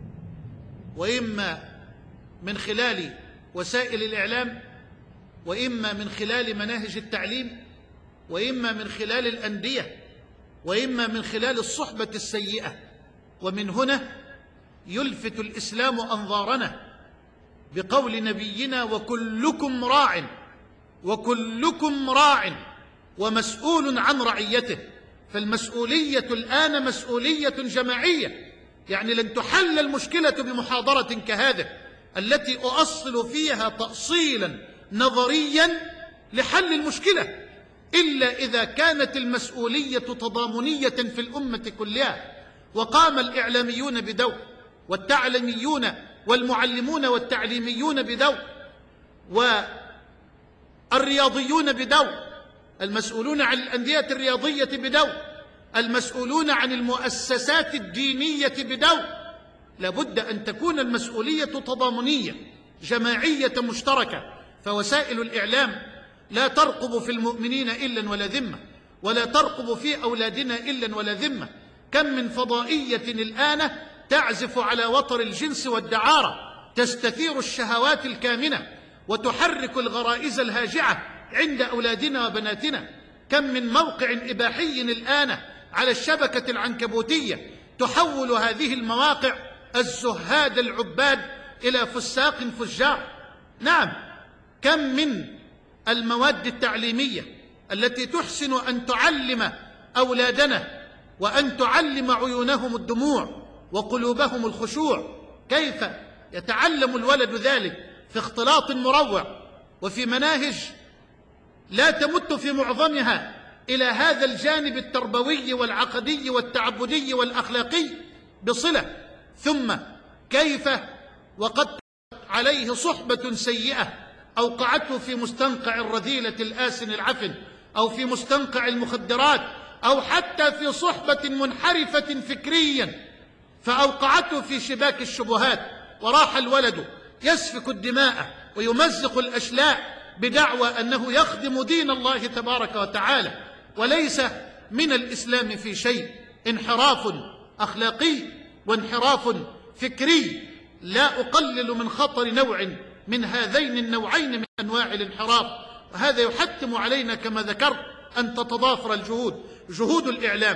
وإما من خلال وسائل الإعلام وإما من خلال مناهج التعليم وإما من خلال الأندية وإما من خلال الصحبة السيئة. ومن هنا يلفت الإسلام أنظارنا بقول نبينا: وكلكم راع وكلكم راع ومسؤول عن رعيته. فالمسؤولية الآن مسؤولية جماعية، يعني لن تحل المشكلة بمحاضرة كهذه التي أؤصل فيها تأصيلا نظريا لحل المشكلة، إلا إذا كانت المسؤولية تضامنية في الأمة كلها، وقام الإعلاميون بدور، والتعليميون والمعلمون والتعليميون بدور، والرياضيون بدور، المسؤولون عن الأندية الرياضية بدور، المسؤولون عن المؤسسات الدينية بدور. لابد أن تكون المسؤولية تضامنية جماعية مشتركة. فوسائل الإعلام لا ترقب في المؤمنين إلا ولا ذمة، ولا ترقب في أولادنا إلا ولا ذمة. كم من فضائية الآن تعزف على وتر الجنس والدعارة، تستثير الشهوات الكامنة وتحرك الغرائز الهاجعة عند أولادنا وبناتنا. كم من موقع إباحي الآن على الشبكة العنكبوتية تحول هذه المواقع الزهاد العباد إلى فساق فجار. نعم، كم من المواد التعليمية التي تحسن أن تعلم أولادنا وأن تعلم عيونهم الدموع وقلوبهم الخشوع. كيف يتعلم الولد ذلك في اختلاط مروع وفي مناهج لا تمت في معظمها إلى هذا الجانب التربوي والعقدي والتعبدي والأخلاقي بصلة. ثم كيف وقد عليه صحبة سيئة أوقعته في مستنقع الرذيلة الآسن العفن، أو في مستنقع المخدرات، أو حتى في صحبة منحرفة فكريا فأوقعته في شباك الشبهات، وراح الولد يسفك الدماء ويمزق الأشلاء بدعوى أنه يخدم دين الله تبارك وتعالى، وليس من الإسلام في شيء. انحراف أخلاقي وانحراف فكري. لا أقلل من خطر نوع من هذين النوعين من أنواع الانحراف، وهذا يحتم علينا كما ذكرت أن تتضافر الجهود، جهود الإعلام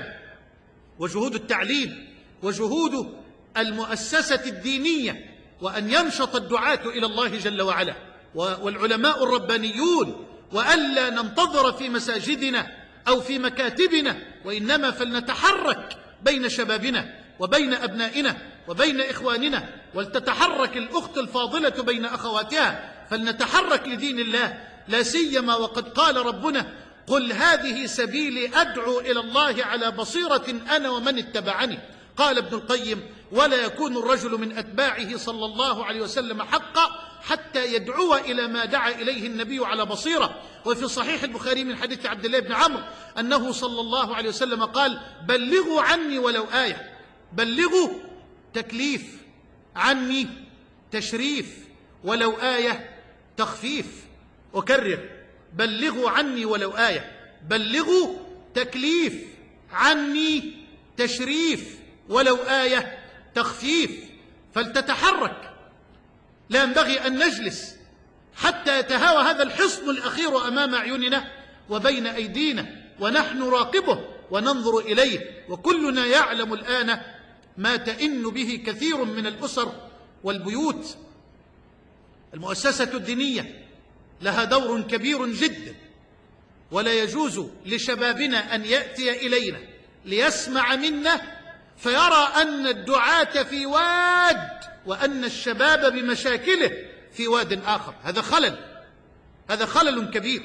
وجهود التعليم وجهود المؤسسة الدينية، وأن ينشط الدعاة إلى الله جل وعلا والعلماء الربانيون، وألا ننتظر في مساجدنا أو في مكاتبنا، وإنما فلنتحرك بين شبابنا وبين أبنائنا وبين إخواننا، ولتتحرك الأخت الفاضلة بين أخواتها، فلنتحرك لدين الله، لا سيما وقد قال ربنا: قل هذه سبيلي أدعو إلى الله على بصيرة أنا ومن اتبعني. قال ابن القيم: ولا يكون الرجل من أتباعه صلى الله عليه وسلم حقا حتى يدعو إلى ما دعا إليه النبي على بصيرة. وفي صحيح البخاري من حديث عبد الله بن عمرو أنه صلى الله عليه وسلم قال: بلغوا عني ولو آية. بلغوا تكليف، عني تشريف، ولو آية تخفيف. أكرر: بلغوا عني ولو آية. بلغوا تكليف، عني تشريف، ولو آية تخفيف. فلتتحرك. لا ينبغي أن نجلس حتى يتهاوى هذا الحصن الأخير أمام أعيننا وبين أيدينا، ونحن نراقبه وننظر إليه، وكلنا يعلم الآن ما تئن به كثير من الأسر والبيوت. المؤسسة الدينية لها دور كبير جدا، ولا يجوز لشبابنا أن يأتي إلينا ليسمع منا فيرى أن الدعاة في واد وأن الشباب بمشاكله في واد آخر. هذا خلل، هذا خلل كبير.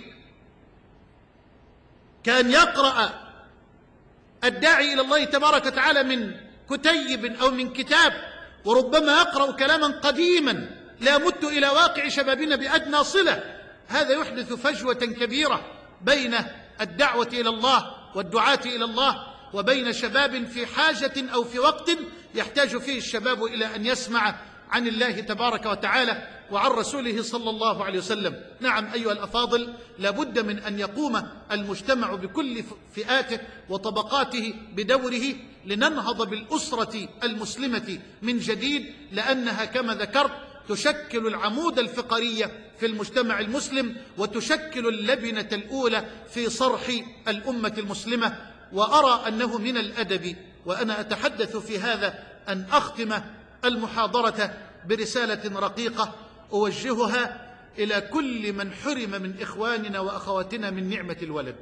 كان يقرأ الداعي إلى الله تبارك وتعالى من كتيب أو من كتاب، وربما يقرأ كلاما قديما لا يمت إلى واقع شبابنا بأدنى صلة. هذا يحدث فجوة كبيرة بين الدعوة إلى الله والدعاة إلى الله وبين شباب في حاجة أو في وقت يحتاج فيه الشباب إلى أن يسمع عن الله تبارك وتعالى وعن رسوله صلى الله عليه وسلم. نعم أيها الأفاضل، لابد من أن يقوم المجتمع بكل فئاته وطبقاته بدوره لننهض بالأسرة المسلمة من جديد، لأنها كما ذكرت تشكل العمود الفقري في المجتمع المسلم، وتشكل اللبنة الأولى في صرح الأمة المسلمة. وأرى أنه من الأدب وأنا أتحدث في هذا أن أختم المحاضرة برسالة رقيقة أوجهها إلى كل من حرم من إخواننا وأخواتنا من نعمة الولد.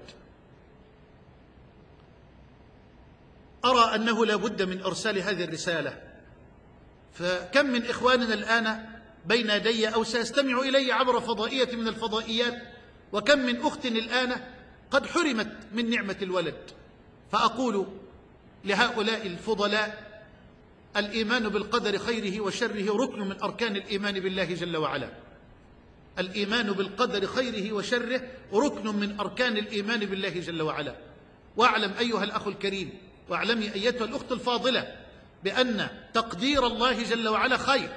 أرى أنه لا بد من إرسال هذه الرسالة، فكم من إخواننا الآن بين يدي أو سيستمع إلي عبر فضائية من الفضائيات، وكم من أخت الآن قد حرمت من نعمة الولد. فأقول لهؤلاء الفضلاء: الإيمان بالقدر خيره وشره ركن من أركان الإيمان بالله جل وعلا. الإيمان بالقدر خيره وشره ركن من أركان الإيمان بالله جل وعلا. واعلم أيها الأخ الكريم، واعلمي أيتها الأخت الفاضلة، بأن تقدير الله جل وعلا خير.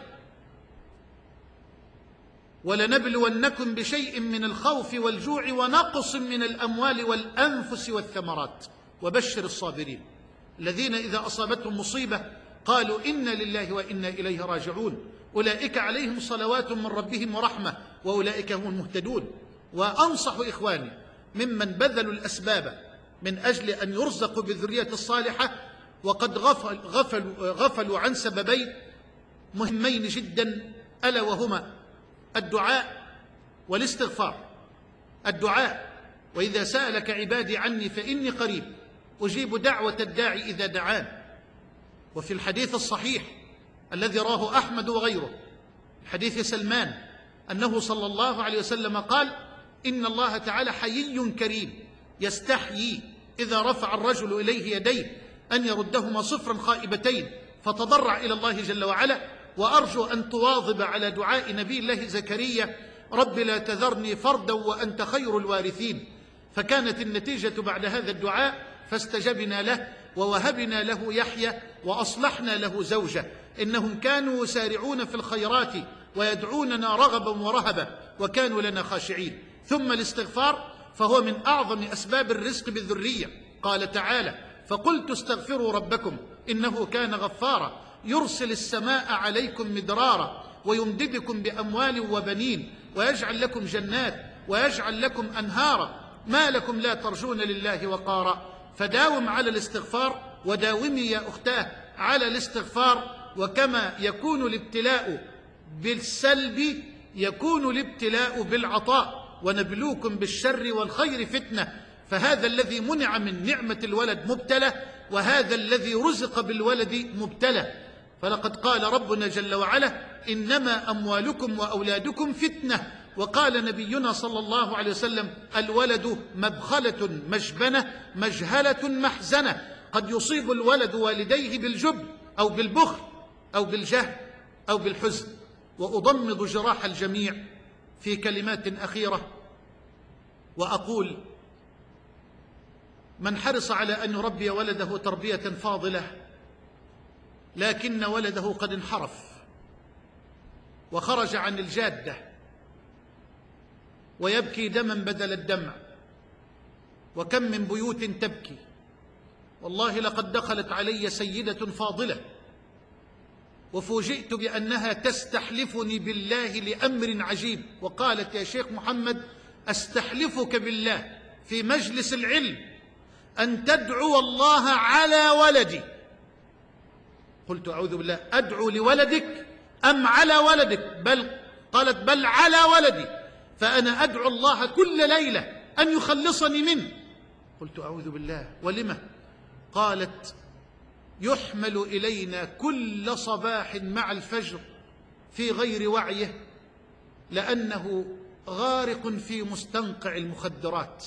ولنبلونكم بشيء من الخوف والجوع ونقص من الأموال والأنفس والثمرات وبشر الصابرين الذين إذا أصابتهم مصيبة قالوا إنا لله وإنا إليه راجعون أولئك عليهم صلوات من ربهم ورحمة وأولئك هم المهتدون. وأنصح إخواني ممن بذلوا الأسباب من أجل أن يرزقوا بالذرية الصالحة وقد غفل غفلوا, غفلوا عن سببين مهمين جدا، ألا وهما الدعاء والاستغفار. الدعاء: وإذا سألك عبادي عني فإني قريب أجيب دعوة الداعي إذا دعان. وفي الحديث الصحيح الذي راه أحمد وغيره، حديث سلمان، أنه صلى الله عليه وسلم قال: إن الله تعالى حيي كريم يستحيي إذا رفع الرجل إليه يديه أن يردهما صفرا خائبتين، فتضرع إلى الله جل وعلا. وأرجو أن تواظب على دعاء نبي الله زكريا: رب لا تذرني فردا وأنت خير الوارثين. فكانت النتيجة بعد هذا الدعاء فاستجبنا له ووهبنا له يحيى وأصلحنا له زوجه، إنهم كانوا يسارعون في الخيرات ويدعوننا رغبا ورهبا وكانوا لنا خاشعين. ثم الاستغفار فهو من أعظم أسباب الرزق بالذرية. قال تعالى: فقلت استغفروا ربكم إنه كان غفارا يرسل السماء عليكم مدرارا ويمددكم بأموال وبنين ويجعل لكم جنات ويجعل لكم أنهارا ما لكم لا ترجون لله وقارا. فداوم على الاستغفار، وداومي يا أختاه على الاستغفار. وكما يكون الابتلاء بالسلب يكون الابتلاء بالعطاء، ونبلوكم بالشر والخير فتنة. فهذا الذي منع من نعمة الولد مبتلى، وهذا الذي رزق بالولد مبتلى. فلقد قال ربنا جل وعلا: إنما أموالكم وأولادكم فتنة. وقال نبينا صلى الله عليه وسلم: الولد مبخلة مجبنة مجهلة محزنة. قد يصيب الولد والديه بالجبن أو بالبخل أو بالجهل أو بالحزن. وأضمد جراح الجميع في كلمات أخيرة وأقول: من حرص على أن يربي ولده تربية فاضلة لكن ولده قد انحرف وخرج عن الجادة ويبكي دما بدل الدمع، وكم من بيوت تبكي. والله لقد دخلت علي سيدة فاضلة وفوجئت بأنها تستحلفني بالله لأمر عجيب، وقالت: يا شيخ محمد، أستحلفك بالله في مجلس العلم أن تدعو الله على ولدي. قلت: أعوذ بالله، أدعو لولدك أم على ولدك؟ بل قالت: بل على ولدي، فأنا أدعو الله كل ليلة أن يخلصني منه. قلت: أعوذ بالله، ولم؟ قالت: يحمل إلينا كل صباح مع الفجر في غير وعيه لأنه غارق في مستنقع المخدرات.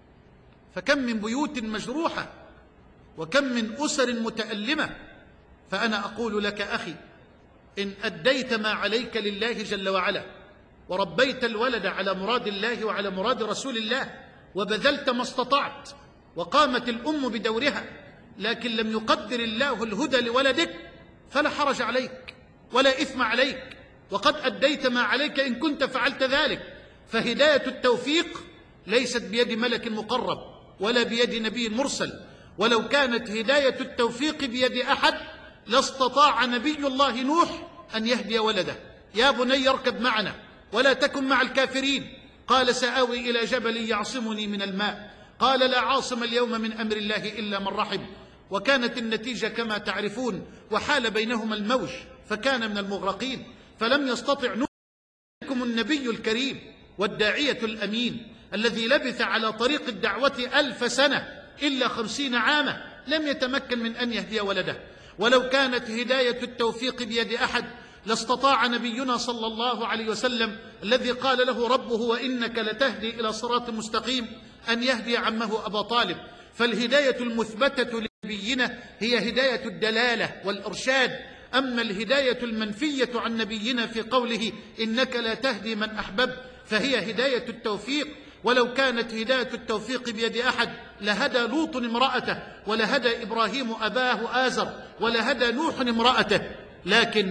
فكم من بيوت مجروحة وكم من أسر متألمة. فأنا أقول لك أخي: إن أديت ما عليك لله جل وعلا وربيت الولد على مراد الله وعلى مراد رسول الله وبذلت ما استطعت وقامت الأم بدورها، لكن لم يقدر الله الهدى لولدك، فلا حرج عليك ولا إثم عليك، وقد أديت ما عليك إن كنت فعلت ذلك. فهداية التوفيق ليست بيد ملك مقرب ولا بيد نبي مرسل، ولو كانت هداية التوفيق بيد أحد لاستطاع نبي الله نوح أن يهدي ولده: يا بني اركب معنا ولا تكن مع الكافرين. قال: سآوي إلى جبل يعصمني من الماء. قال: لا عاصم اليوم من أمر الله إلا من رحم. وكانت النتيجة كما تعرفون، وحال بينهما الموج فكان من المغرقين. فلم يستطع نوح منكم النبي الكريم والداعية الأمين الذي لبث على طريق الدعوة ألف سنة إلا خمسين عاما لم يتمكن من أن يهدي ولده. ولو كانت هداية التوفيق بيد أحد لاستطاع نبينا صلى الله عليه وسلم الذي قال له ربه: وإنك لتهدي إلى صراط مستقيم، أن يهدي عمه أبا طالب. فالهداية المثبتة لنبينا هي هداية الدلالة والإرشاد. أما الهداية المنفية عن نبينا في قوله: إنك لا تهدي من أحببت، فهي هداية التوفيق. ولو كانت هداية التوفيق بيد أحد لهدى لوط امرأته، ولهدى إبراهيم أباه آزر، ولهدى نوح امرأته، لكن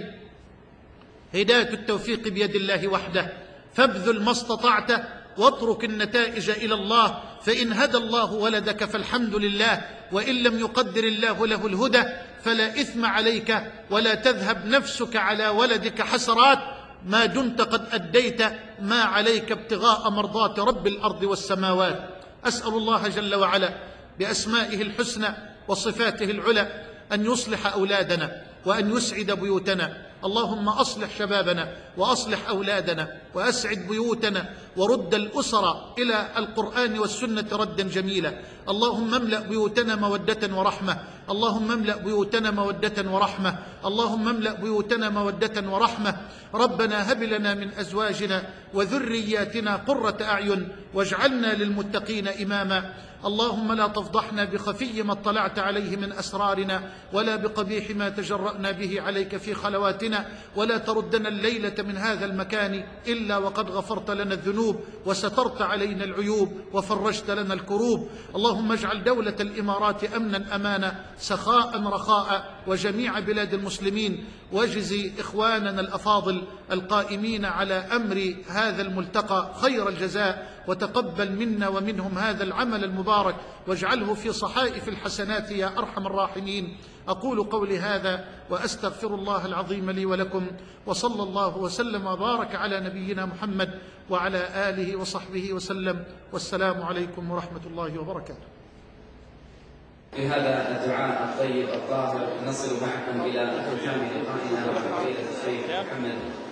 هداية التوفيق بيد الله وحده. فابذل ما استطعت واترك النتائج إلى الله، فإن هدى الله ولدك فالحمد لله، وإن لم يقدر الله له الهدى فلا إثم عليك، ولا تذهب نفسك على ولدك حسرات ما دمت قد أديت ما عليك ابتغاء مرضات رب الأرض والسماوات. أسأل الله جل وعلا بأسمائه الحسنى وصفاته العلى أن يصلح أولادنا وأن يسعد بيوتنا. اللهم أصلح شبابنا وأصلح أولادنا وأسعد بيوتنا ورد الأسر إلى القرآن والسنة ردا جميلا. اللهم املأ بيوتنا مودة ورحمة، اللهم املأ بيوتنا مودة ورحمة، اللهم املأ بيوتنا مودة ورحمة. ربنا هب لنا من أزواجنا وذرياتنا قرة أعين واجعلنا للمتقين إماما. اللهم لا تفضحنا بخفي ما اطلعت عليه من أسرارنا ولا بقبيح ما تجرأنا به عليك في خلواتنا، ولا تردنا الليلة من هذا المكان إلا وقد غفرت لنا الذنوب وسترت علينا العيوب وفرجت لنا الكروب. اللهم اجعل دولة الإمارات أمنا أمانا سخاء رخاء وجميع بلاد المسلمين، واجزي إخواننا الأفاضل القائمين على أمر هذا الملتقى خير الجزاء، وتقبل منا ومنهم هذا العمل المبارك واجعله في صحائف الحسنات يا أرحم الراحمين. أقول قولي هذا وأستغفر الله العظيم لي ولكم، وصلى الله وسلم وبارك على نبينا محمد وعلى آله وصحبه وسلم، والسلام عليكم ورحمة الله وبركاته. في هذا الدعاء الطيب الطاهر نصل معكم إلى ختام لقائنا مع فضيلة الشيخ محمد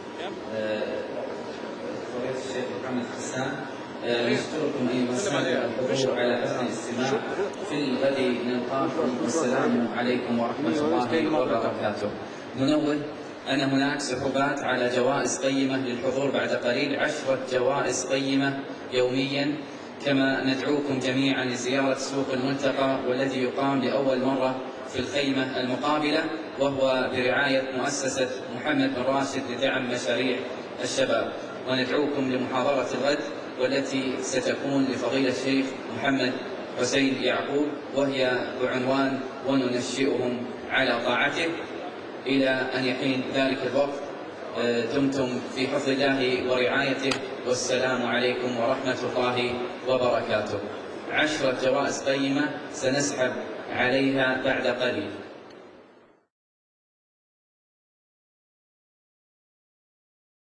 فضيلة الشيخ محمد حسان. نشكركم أيها السادة الحضور على حسن الاستماع. في الغد نلقاكم، والسلام عليكم ورحمة الله وبركاته. ننوه أن هناك سحوبات على جوائز قيمة للحضور بعد قليل، عشرة جوائز قيمة يوميا. كما ندعوكم جميعا لزيارة سوق الملتقى والذي يقام لأول مرة في الخيمة المقابلة، وهو برعاية مؤسسة محمد بن راشد لدعم مشاريع الشباب. وندعوكم لمحاضرة الغد والتي ستكون لفضيلة الشيخ محمد حسين يعقوب، وهي بعنوان وننشئهم على طاعته. إلى أن يحين ذلك الوقت دمتم في حفظ الله ورعايته، والسلام عليكم ورحمة الله وبركاته. عشرة جوائز قيمة سنسحب عليها بعد قليل.